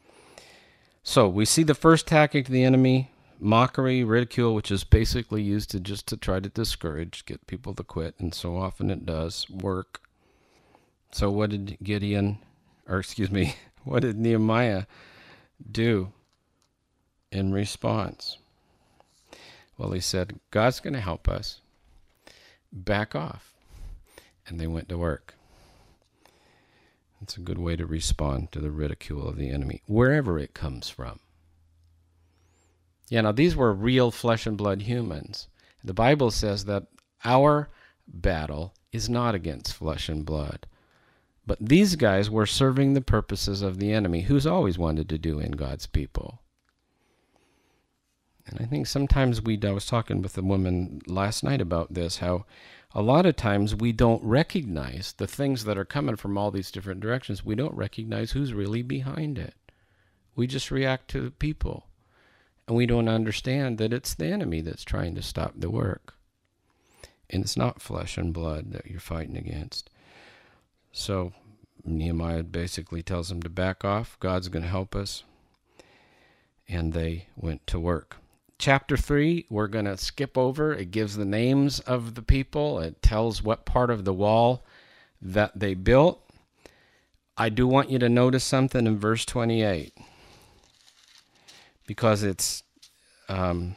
So we see the first tactic of the enemy, mockery, ridicule, which is basically used to just to try to discourage, get people to quit, and so often it does work. So what did Gideon, or excuse me, what did Nehemiah do in response? Well, he said, God's going to help us. Back off. And they went to work. It's a good way to respond to the ridicule of the enemy, wherever it comes from. Yeah, now these were real flesh and blood humans. The Bible says that our battle is not against flesh and blood. But these guys were serving the purposes of the enemy, who's always wanted to do in God's people. And I think sometimes we, I was talking with a woman last night about this, how a lot of times we don't recognize the things that are coming from all these different directions. We don't recognize who's really behind it. We just react to the people. And we don't understand that it's the enemy that's trying to stop the work. And it's not flesh and blood that you're fighting against. So Nehemiah basically tells them to back off. God's going to help us. And they went to work. Chapter three, we're going to skip over. It gives the names of the people. It tells what part of the wall that they built. I do want you to notice something in verse twenty-eight, because it's um,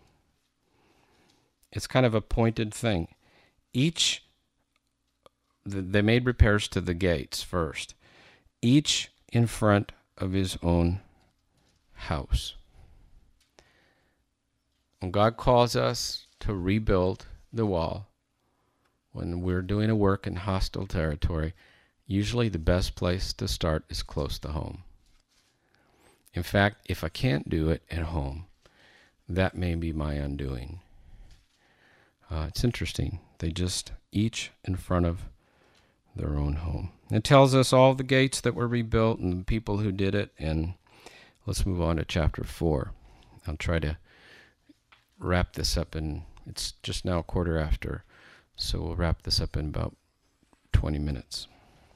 it's kind of a pointed thing. Each, they made repairs to the gates first, each in front of his own house. When God calls us to rebuild the wall, when we're doing a work in hostile territory, usually the best place to start is close to home. In fact, if I can't do it at home, that may be my undoing. Uh, it's interesting. They just each in front of their own home. It tells us all the gates that were rebuilt and the people who did it. And let's move on to chapter four. I'll try to wrap this up in, it's just now a quarter after, so we'll wrap this up in about twenty minutes.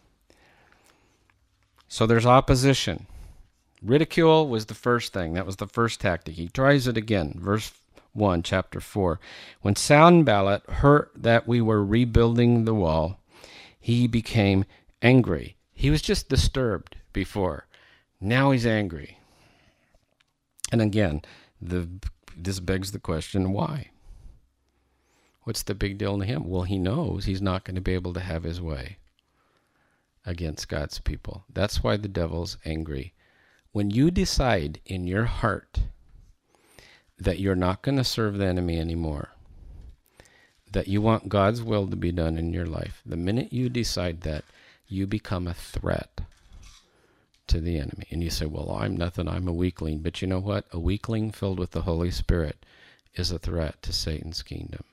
So there's opposition. Ridicule was the first thing. That was the first tactic. He tries it again. Verse one, chapter four. When Sanballat heard that we were rebuilding the wall, he became angry. He was just disturbed before. Now he's angry. And again, the this begs the question, why? What's the big deal to him? Well, he knows he's not going to be able to have his way against God's people. That's why the devil's angry. When you decide in your heart that you're not going to serve the enemy anymore, that you want God's will to be done in your life, the minute you decide that, you become a threat to the enemy. And you say, well, I'm nothing, I'm a weakling. But you know what? A weakling filled with the Holy Spirit is a threat to Satan's kingdom.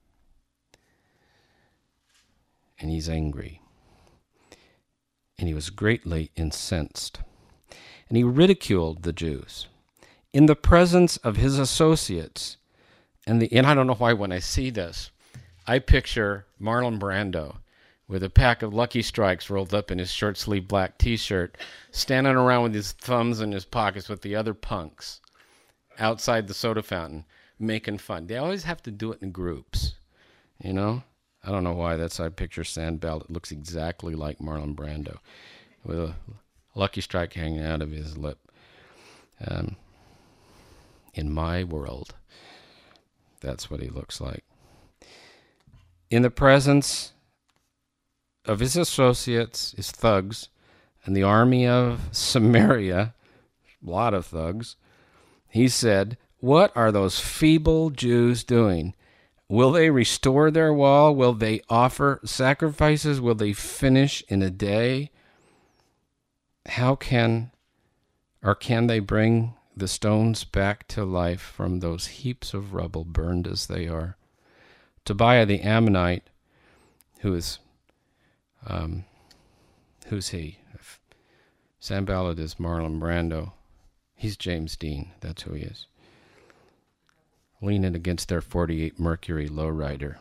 And he's angry. And he was greatly incensed. And he ridiculed the Jews in the presence of his associates. And the and I don't know why when I see this, I picture Marlon Brando with a pack of Lucky Strikes rolled up in his short-sleeved black T-shirt, standing around with his thumbs in his pockets with the other punks outside the soda fountain, making fun. They always have to do it in groups, you know? I don't know why. That's how I picture Sandbell. It looks exactly like Marlon Brando, with a Lucky Strike hanging out of his lip. Um, in my world, that's what he looks like. In the presence of his associates, his thugs, and the army of Samaria, a lot of thugs, he said, what are those feeble Jews doing? Will they restore their wall? Will they offer sacrifices? Will they finish in a day? How can, or can they bring the stones back to life from those heaps of rubble, burned as they are? Tobiah the Ammonite, who is, um, who's he? If Sanballat is Marlon Brando. He's James Dean. That's who he is. Leaning against their forty-eight Mercury lowrider.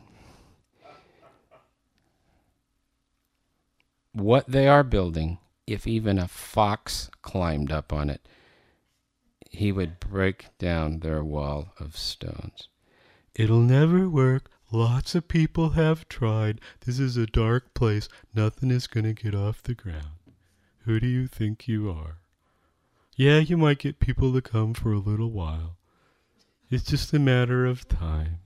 What they are building, if even a fox climbed up on it, he would break down their wall of stones. It'll never work. Lots of people have tried. This is a dark place. Nothing is going to get off the ground. Who do you think you are? Yeah, you might get people to come for a little while. It's just a matter of time.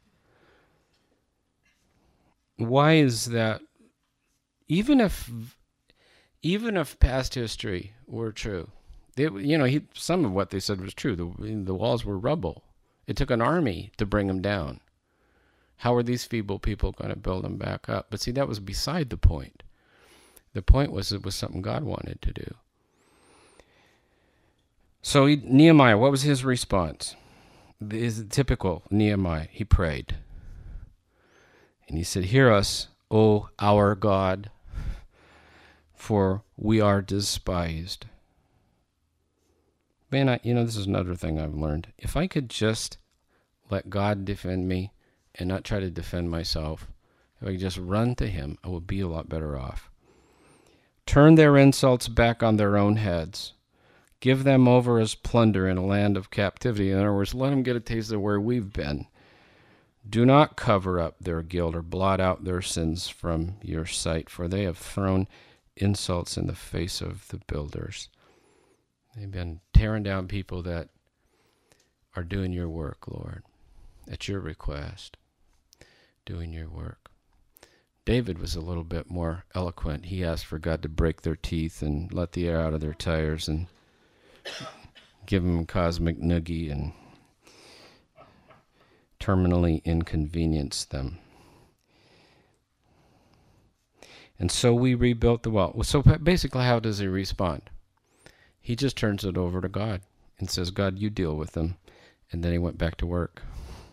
Why is that? Even if, even if past history were true, they, you know, he, some of what they said was true. The, the walls were rubble. It took an army to bring them down. How are these feeble people going to build them back up? But see, that was beside the point. The point was it was something God wanted to do. So he, Nehemiah, what was his response? Is typical Nehemiah. He prayed. And he said, hear us, O our God, for we are despised. Man, I, you know, this is another thing I've learned. If I could just let God defend me and not try to defend myself, if I could just run to him, I would be a lot better off. Turn their insults back on their own heads. Give them over as plunder in a land of captivity. In other words, let them get a taste of where we've been. Do not cover up their guilt or blot out their sins from your sight, for they have thrown insults in the face of the builders. They've been tearing down people that are doing your work, Lord, at your request, doing your work. David was a little bit more eloquent. He asked for God to break their teeth and let the air out of their tires and give them cosmic noogie and terminally inconvenience them. And so we rebuilt the wall. So basically, how does he respond? He just turns it over to God and says, God, you deal with them. And then he went back to work.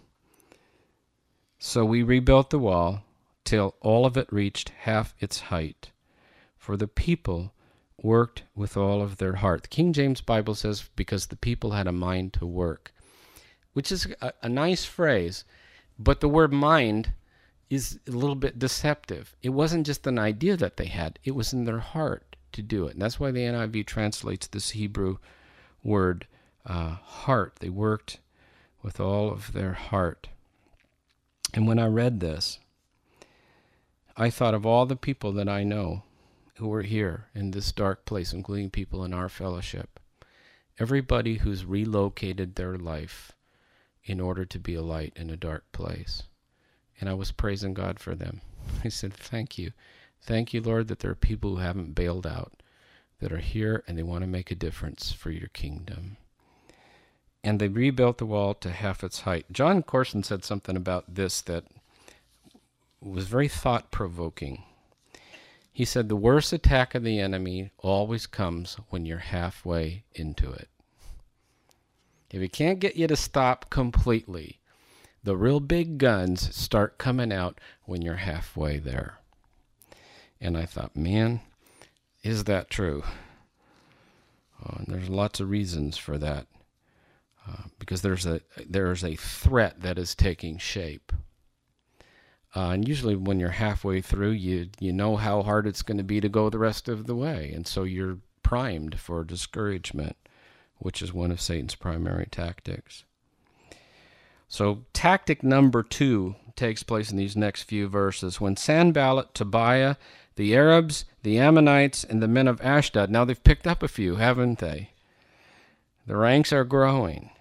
So we rebuilt the wall till all of it reached half its height. For the people worked with all of their heart. The King James Bible says, because the people had a mind to work, which is a, a nice phrase, but the word mind is a little bit deceptive. It wasn't just an idea that they had. It was in their heart to do it. And that's why the N I V translates this Hebrew word uh, heart. They worked with all of their heart. And when I read this, I thought of all the people that I know who are here in this dark place, including people in our fellowship. Everybody who's relocated their life in order to be a light in a dark place. And I was praising God for them. I said, thank you. Thank you, Lord, that there are people who haven't bailed out, that are here and they want to make a difference for your kingdom. And they rebuilt the wall to half its height. John Corson said something about this that was very thought-provoking. He said, the worst attack of the enemy always comes when you're halfway into it. If he can't get you to stop completely, the real big guns start coming out when you're halfway there. And I thought, man, is that true? Uh, and there's lots of reasons for that. Uh, because there's a there's a threat that is taking shape. Uh, and usually when you're halfway through, you you know how hard it's going to be to go the rest of the way. And so you're primed for discouragement, which is one of Satan's primary tactics. So tactic number two takes place in these next few verses. When Sanballat, Tobiah, the Arabs, the Ammonites, and the men of Ashdod, now they've picked up a few, haven't they? The ranks are growing.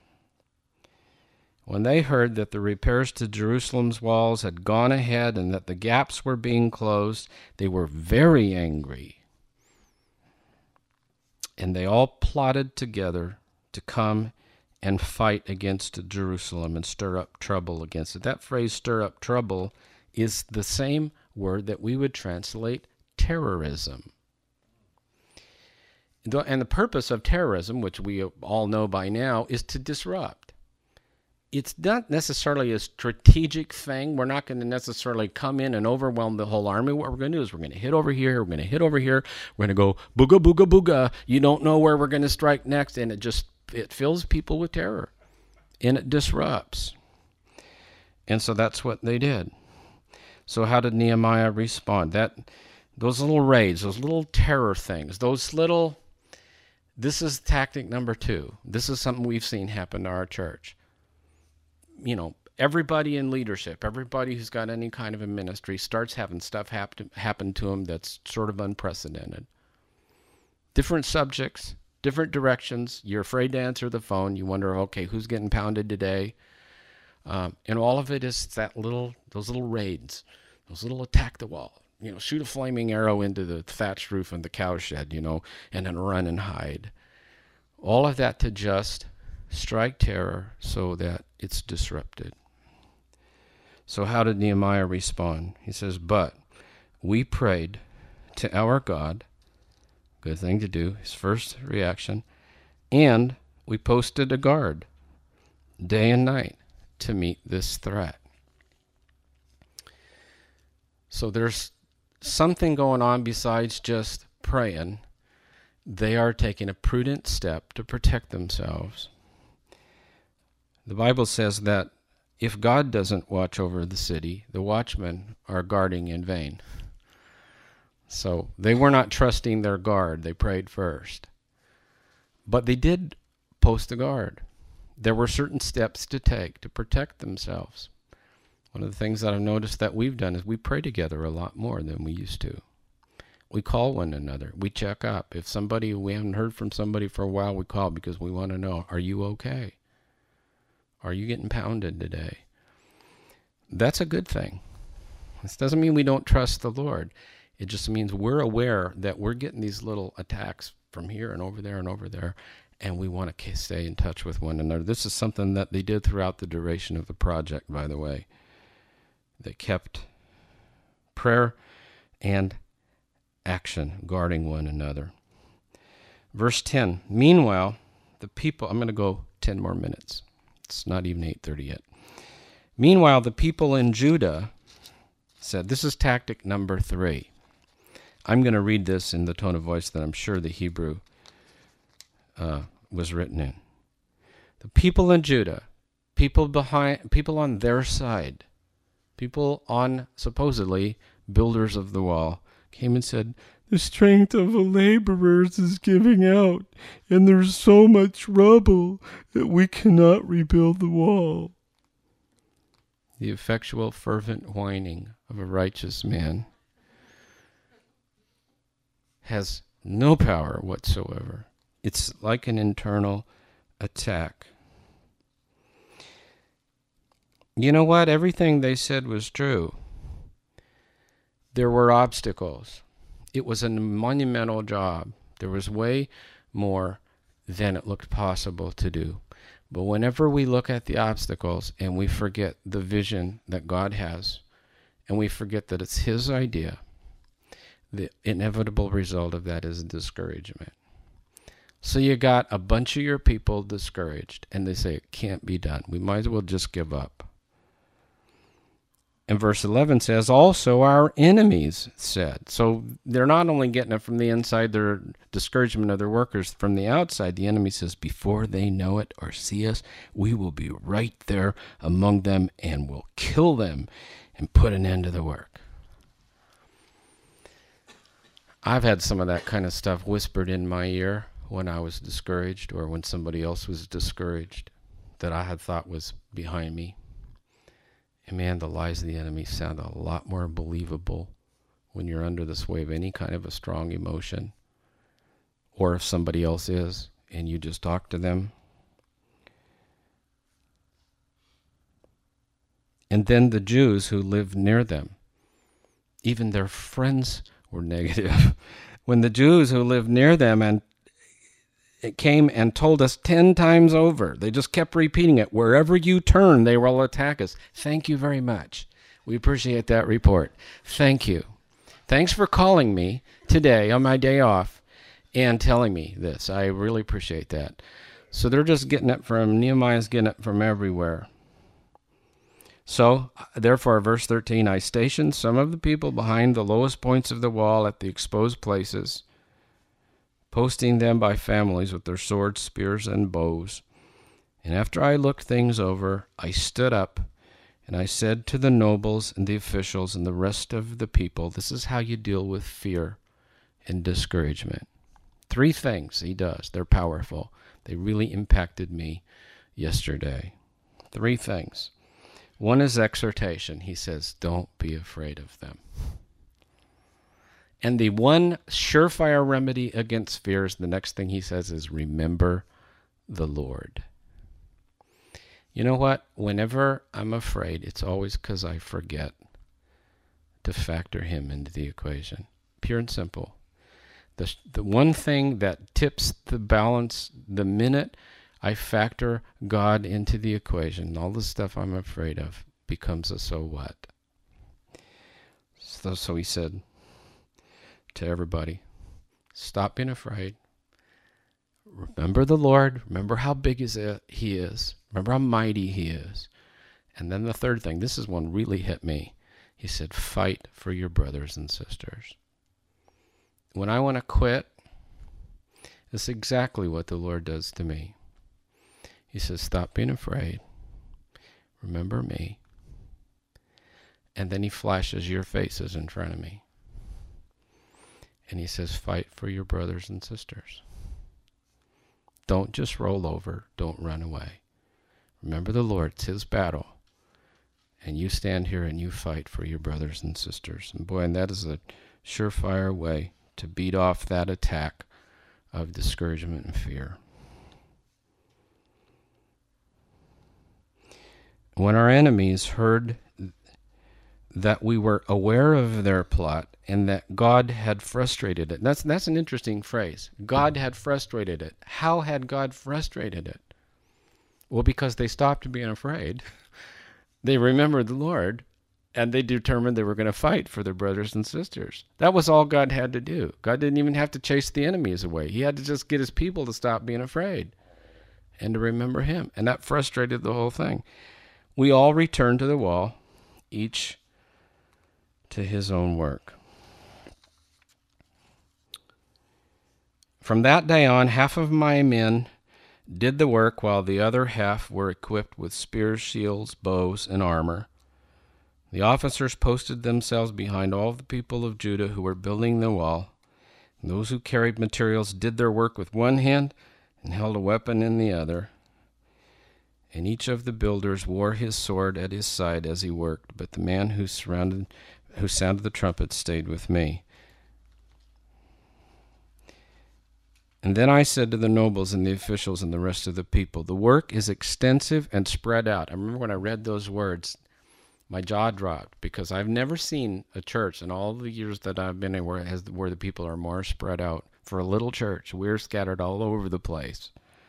When they heard that the repairs to Jerusalem's walls had gone ahead and that the gaps were being closed, they were very angry. And they all plotted together to come and fight against Jerusalem and stir up trouble against it. That phrase, stir up trouble, is the same word that we would translate terrorism. And the purpose of terrorism, which we all know by now, is to disrupt. It's not necessarily a strategic thing. We're not going to necessarily come in and overwhelm the whole army. What we're going to do is we're going to hit over here, we're going to hit over here, we're going to go booga, booga, booga. You don't know where we're going to strike next, and it just it fills people with terror, and it disrupts. And so that's what they did. So how did Nehemiah respond? That those little raids, those little terror things, those little... This is tactic number two. This is something we've seen happen to our church. You know, everybody in leadership, everybody who's got any kind of a ministry starts having stuff happen, happen to them that's sort of unprecedented. Different subjects, different directions. You're afraid to answer the phone. You wonder, okay, who's getting pounded today? Um, and all of it is that little, those little raids, those little attack the wall. You know, shoot a flaming arrow into the thatched roof of the cow shed, you know, and then run and hide. All of that to just strike terror so that it's disrupted. So how did Nehemiah respond? He says, but we prayed to our God, good thing to do, his first reaction, and we posted a guard day and night to meet this threat. So there's something going on besides just praying. They are taking a prudent step to protect themselves. The Bible says that if God doesn't watch over the city, the watchmen are guarding in vain. So they were not trusting their guard. They prayed first. But they did post a guard. There were certain steps to take to protect themselves. One of the things that I've noticed that we've done is we pray together a lot more than we used to. We call one another. We check up. If somebody, we haven't heard from somebody for a while, we call because we want to know, are you okay? Are you getting pounded today? That's a good thing. This doesn't mean we don't trust the Lord. It just means we're aware that we're getting these little attacks from here and over there and over there, and we want to stay in touch with one another. This is something that they did throughout the duration of the project, by the way. They kept prayer and action, guarding one another. Verse ten, meanwhile, the people, I'm going to go ten more minutes. It's not even eight thirty yet. Meanwhile, the people in Judah said, this is tactic number three. I'm going to read this in the tone of voice that I'm sure the Hebrew uh, was written in. The people in Judah, people behind, people on their side, people on, supposedly, builders of the wall, came and said, the strength of the laborers is giving out, and there's so much rubble that we cannot rebuild the wall. The effectual, fervent whining of a righteous man has no power whatsoever. It's like an internal attack. You know what? Everything they said was true. There were obstacles. It was a monumental job. There was way more than it looked possible to do. But whenever we look at the obstacles and we forget the vision that God has, and we forget that it's His idea, the inevitable result of that is discouragement. So you got a bunch of your people discouraged, and they say it can't be done. We might as well just give up. And verse eleven says, also our enemies said. So they're not only getting it from the inside, their discouragement of their workers, from the outside, the enemy says, before they know it or see us, we will be right there among them and will kill them and put an end to the work. I've had some of that kind of stuff whispered in my ear when I was discouraged, or when somebody else was discouraged that I had thought was behind me. And man, the lies of the enemy sound a lot more believable when you're under the sway of any kind of a strong emotion, or if somebody else is and you just talk to them. And then the Jews who lived near them, even their friends were negative. When the Jews who lived near them and it came and told us ten times over, they just kept repeating it, wherever you turn, they will attack us. Thank you very much. We appreciate that report. Thank you. Thanks for calling me today on my day off and telling me this. I really appreciate that. So they're just getting it from, Nehemiah's getting it from everywhere. So, therefore, verse thirteen, I stationed some of the people behind the lowest points of the wall at the exposed places, posting them by families with their swords, spears, and bows. And after I looked things over, I stood up, and I said to the nobles and the officials and the rest of the people, this is how you deal with fear and discouragement. Three things he does. They're powerful. They really impacted me yesterday. Three things. One is exhortation. He says, don't be afraid of them. And the one surefire remedy against fears, the next thing he says is, remember the Lord. You know what? Whenever I'm afraid, it's always because I forget to factor him into the equation. Pure and simple. The, the one thing that tips the balance the minute I factor God into the equation, all the stuff I'm afraid of becomes a so what. So, so he said to everybody, stop being afraid. Remember the Lord. Remember how big is it, he is. Remember how mighty he is. And then the third thing, this is one really hit me. He said, fight for your brothers and sisters. When I want to quit, it's exactly what the Lord does to me. He says, stop being afraid. Remember me. And then he flashes your faces in front of me. And he says, fight for your brothers and sisters. Don't just roll over. Don't run away. Remember the Lord. It's his battle. And you stand here and you fight for your brothers and sisters. And boy, and that is a surefire way to beat off that attack of discouragement and fear. When our enemies heard that we were aware of their plot and that God had frustrated it. That's that's an interesting phrase. God had frustrated it. How had God frustrated it? Well, because they stopped being afraid. They remembered the Lord, and they determined they were going to fight for their brothers and sisters. That was all God had to do. God didn't even have to chase the enemies away. He had to just get his people to stop being afraid and to remember him. And that frustrated the whole thing. We all returned to the wall, each to his own work. From that day on, half of my men did the work, while the other half were equipped with spears, shields, bows, and armor. The officers posted themselves behind all the people of Judah who were building the wall. And those who carried materials did their work with one hand and held a weapon in the other. And each of the builders wore his sword at his side as he worked, but the man who surrounded, who sounded the trumpet stayed with me. And then I said to the nobles and the officials and the rest of the people, the work is extensive and spread out. I remember when I read those words, my jaw dropped, because I've never seen a church in all the years that I've been in where, has, where the people are more spread out. For a little church, we're scattered all over the place.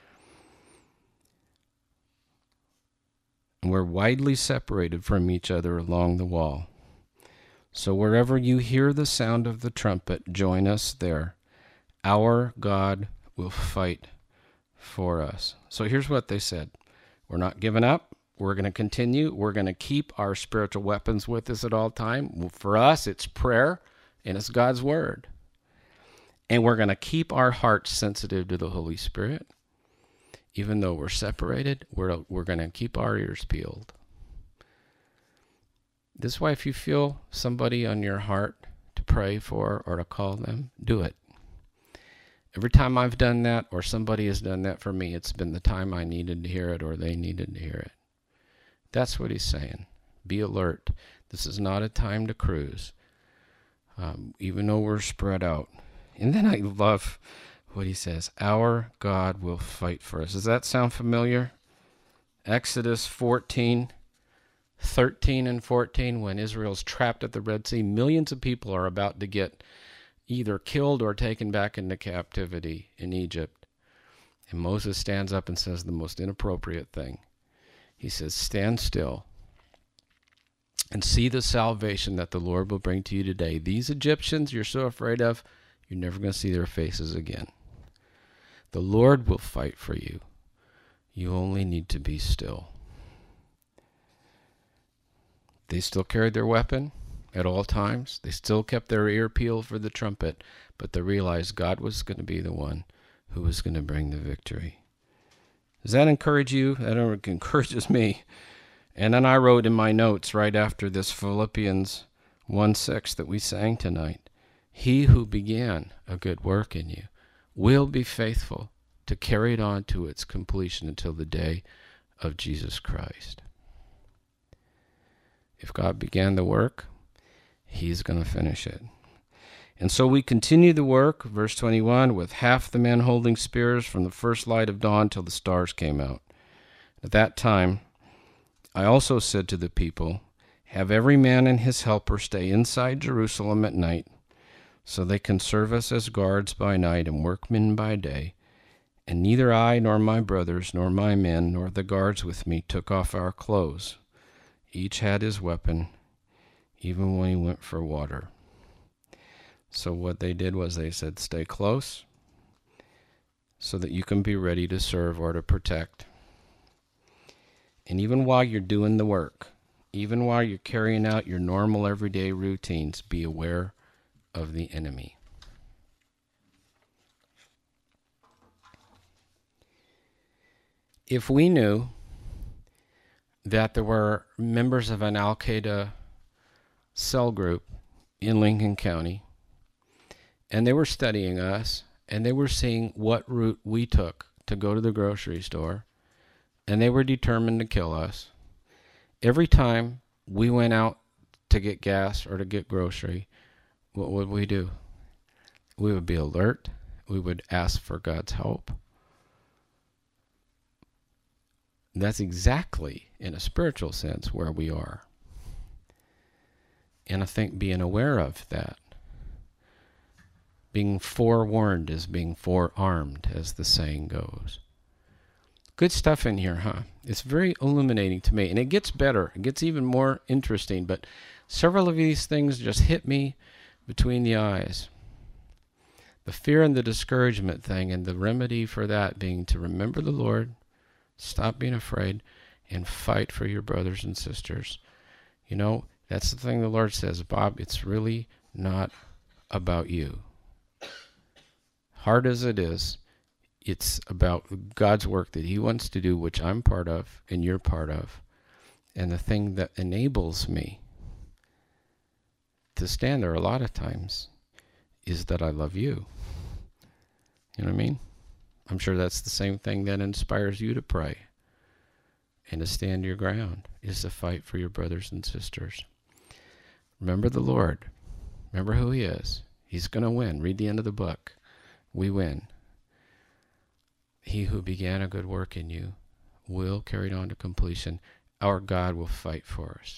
And we're widely separated from each other along the wall. So wherever you hear the sound of the trumpet, join us there. Our God will fight for us. So here's what they said. We're not giving up. We're going to continue. We're going to keep our spiritual weapons with us at all time. For us, it's prayer and it's God's word. And we're going to keep our hearts sensitive to the Holy Spirit. Even though we're separated, we're, we're going to keep our ears peeled. This is why if you feel somebody on your heart to pray for or to call them, do it. Every time I've done that or somebody has done that for me, it's been the time I needed to hear it or they needed to hear it. That's what he's saying. Be alert. This is not a time to cruise, um, even though we're spread out. And then I love what he says. Our God will fight for us. Does that sound familiar? Exodus fourteen, thirteen and fourteen, when Israel's trapped at the Red Sea, millions of people are about to get either killed or taken back into captivity in Egypt. And Moses stands up and says the most inappropriate thing. He says, stand still and see the salvation that the Lord will bring to you today. These Egyptians you're so afraid of, you're never going to see their faces again. The Lord will fight for you. You only need to be still. They still carried their weapon at all times. They still kept their ear peeled for the trumpet, but they realized God was going to be the one who was going to bring the victory. Does that encourage you? That encourages me. And then I wrote in my notes right after this Philippians one six that we sang tonight, he who began a good work in you will be faithful to carry it on to its completion until the day of Jesus Christ. If God began the work, he's going to finish it. And so we continue the work, verse twenty-one, with half the men holding spears from the first light of dawn till the stars came out. At that time, I also said to the people, have every man and his helper stay inside Jerusalem at night, so they can serve us as guards by night and workmen by day. And neither I nor my brothers nor my men nor the guards with me took off our clothes. Each had his weapon, even when he went for water. So what they did was they said, stay close so that you can be ready to serve or to protect. And even while you're doing the work, even while you're carrying out your normal everyday routines, be aware of the enemy. If we knew that there were members of an Al-Qaeda cell group in Lincoln County, and they were studying us, and they were seeing what route we took to go to the grocery store, and they were determined to kill us. Every time we went out to get gas or to get grocery, what would we do? We would be alert. We would ask for God's help. That's exactly, in a spiritual sense, where we are. And I think being aware of that, being forewarned is being forearmed, as the saying goes. Good stuff in here, huh? It's very illuminating to me, and it gets better. It gets even more interesting, but several of these things just hit me between the eyes. The fear and the discouragement thing, and the remedy for that being to remember the Lord, stop being afraid, and fight for your brothers and sisters. You know, that's the thing the Lord says, Bob, it's really not about you. Hard as it is, it's about God's work that he wants to do, which I'm part of and you're part of. And the thing that enables me to stand there a lot of times is that I love you. You know what I mean? I'm sure that's the same thing that inspires you to pray and to stand your ground, is to fight for your brothers and sisters. Remember the Lord. Remember who he is. He's going to win. Read the end of the book. We win. He who began a good work in you will carry it on to completion. Our God will fight for us.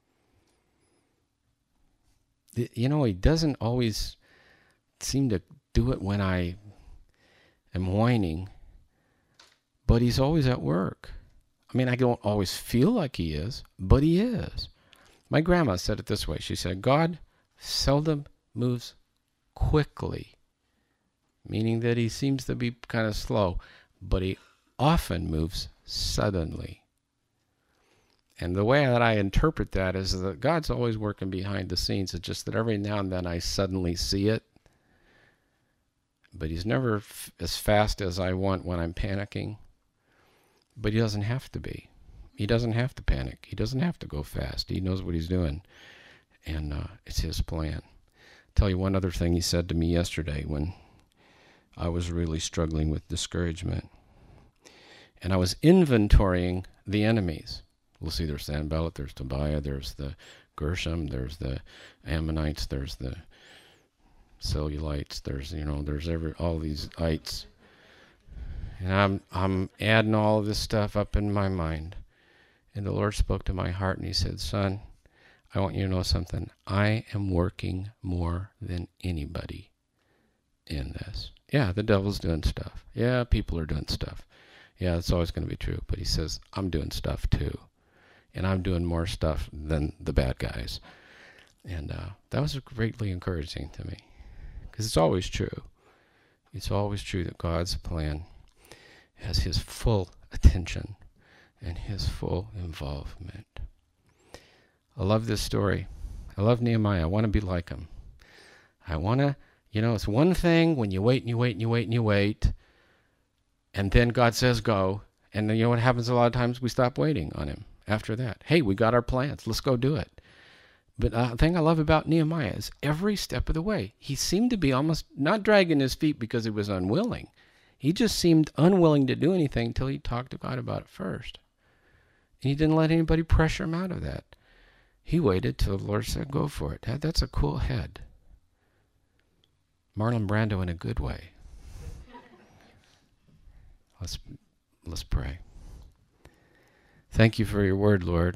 You know, he doesn't always seem to do it when I am whining, but he's always at work. I mean, I don't always feel like he is, but he is. My grandma said it this way. She said, God seldom moves quickly, meaning that he seems to be kind of slow, but he often moves suddenly. And the way that I interpret that is that God's always working behind the scenes. It's just that every now and then I suddenly see it. But he's never f- as fast as I want when I'm panicking. But he doesn't have to be. He doesn't have to panic. He doesn't have to go fast. He knows what he's doing. And uh, it's his plan. I'll tell you one other thing he said to me yesterday when I was really struggling with discouragement. And I was inventorying the enemies. We'll see there's Sanballat, there's Tobiah, there's the Gershom, there's the Ammonites, there's the Cellulites, there's, you know, there's every all these ites. And I'm I'm adding all of this stuff up in my mind. And the Lord spoke to my heart and he said, son, I want you to know something. I am working more than anybody in this. Yeah, the devil's doing stuff. Yeah, people are doing stuff. Yeah, it's always going to be true. But he says, I'm doing stuff too. And I'm doing more stuff than the bad guys. And uh, that was greatly encouraging to me. Because it's always true. It's always true that God's plan has his full attention and his full involvement. I love this story. I love Nehemiah. I want to be like him. I want to, you know, it's one thing when you wait and you wait and you wait and you wait. And then God says go. And then you know what happens a lot of times? We stop waiting on him. After that, hey, we got our plans. Let's go do it. But uh, the thing I love about Nehemiah is every step of the way, he seemed to be almost not dragging his feet because he was unwilling. He just seemed unwilling to do anything until he talked to God about it first. And he didn't let anybody pressure him out of that. He waited till the Lord said, go for it. That, that's a cool head. Marlon Brando in a good way. Let's, let's pray. Thank you for your word, Lord.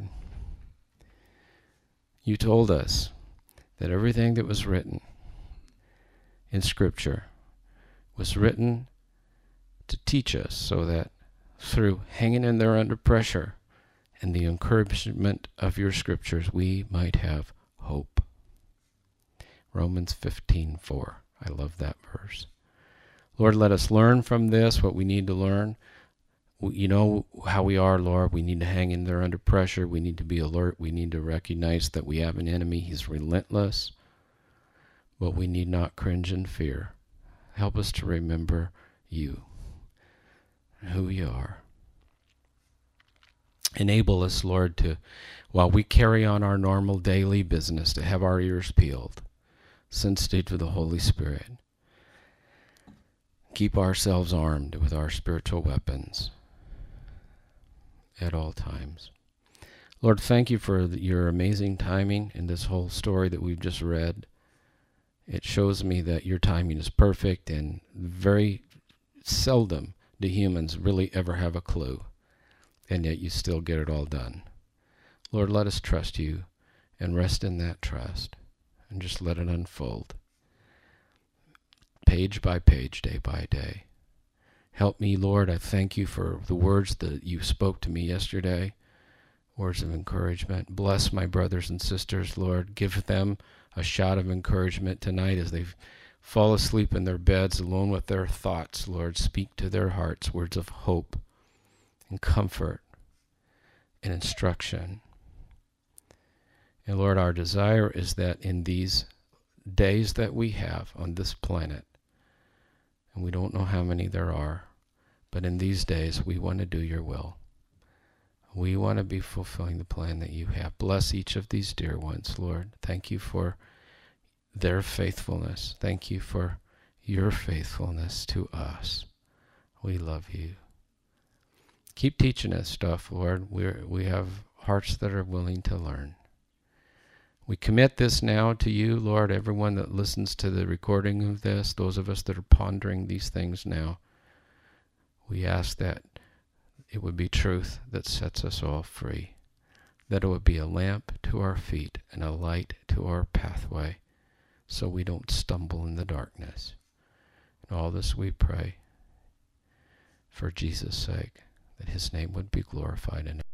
You told us that everything that was written in Scripture was written to teach us so that through hanging in there under pressure and the encouragement of your Scriptures, we might have hope. Romans fifteen four. I love that verse. Lord, let us learn from this what we need to learn. You know how we are, Lord. We need to hang in there under pressure. We need to be alert. We need to recognize that we have an enemy. He's relentless. But we need not cringe in fear. Help us to remember you, who you are. Enable us, Lord, to, while we carry on our normal daily business, to have our ears peeled, sensitive to the Holy Spirit. Keep ourselves armed with our spiritual weapons at all times. Lord, thank you for the, your amazing timing in this whole story that we've just read. It shows me that your timing is perfect, and very seldom do humans really ever have a clue, and yet you still get it all done. Lord, let us trust you and rest in that trust and just let it unfold. Page by page, day by day. Help me, Lord. I thank you for the words that you spoke to me yesterday, words of encouragement. Bless my brothers and sisters, Lord. Give them a shot of encouragement tonight as they fall asleep in their beds alone with their thoughts, Lord. Speak to their hearts words of hope and comfort and instruction. And Lord, our desire is that in these days that we have on this planet, and we don't know how many there are, but in these days we want to do your will. We want to be fulfilling the plan that you have. Bless each of these dear ones, Lord. Thank you for their faithfulness. Thank you for your faithfulness to us. We love you. Keep teaching us stuff, Lord. We we have hearts that are willing to learn. We commit this now to you, Lord, everyone that listens to the recording of this, those of us that are pondering these things now. We ask that it would be truth that sets us all free, that it would be a lamp to our feet and a light to our pathway, so we don't stumble in the darkness. And all this we pray for Jesus' sake, that his name would be glorified in it.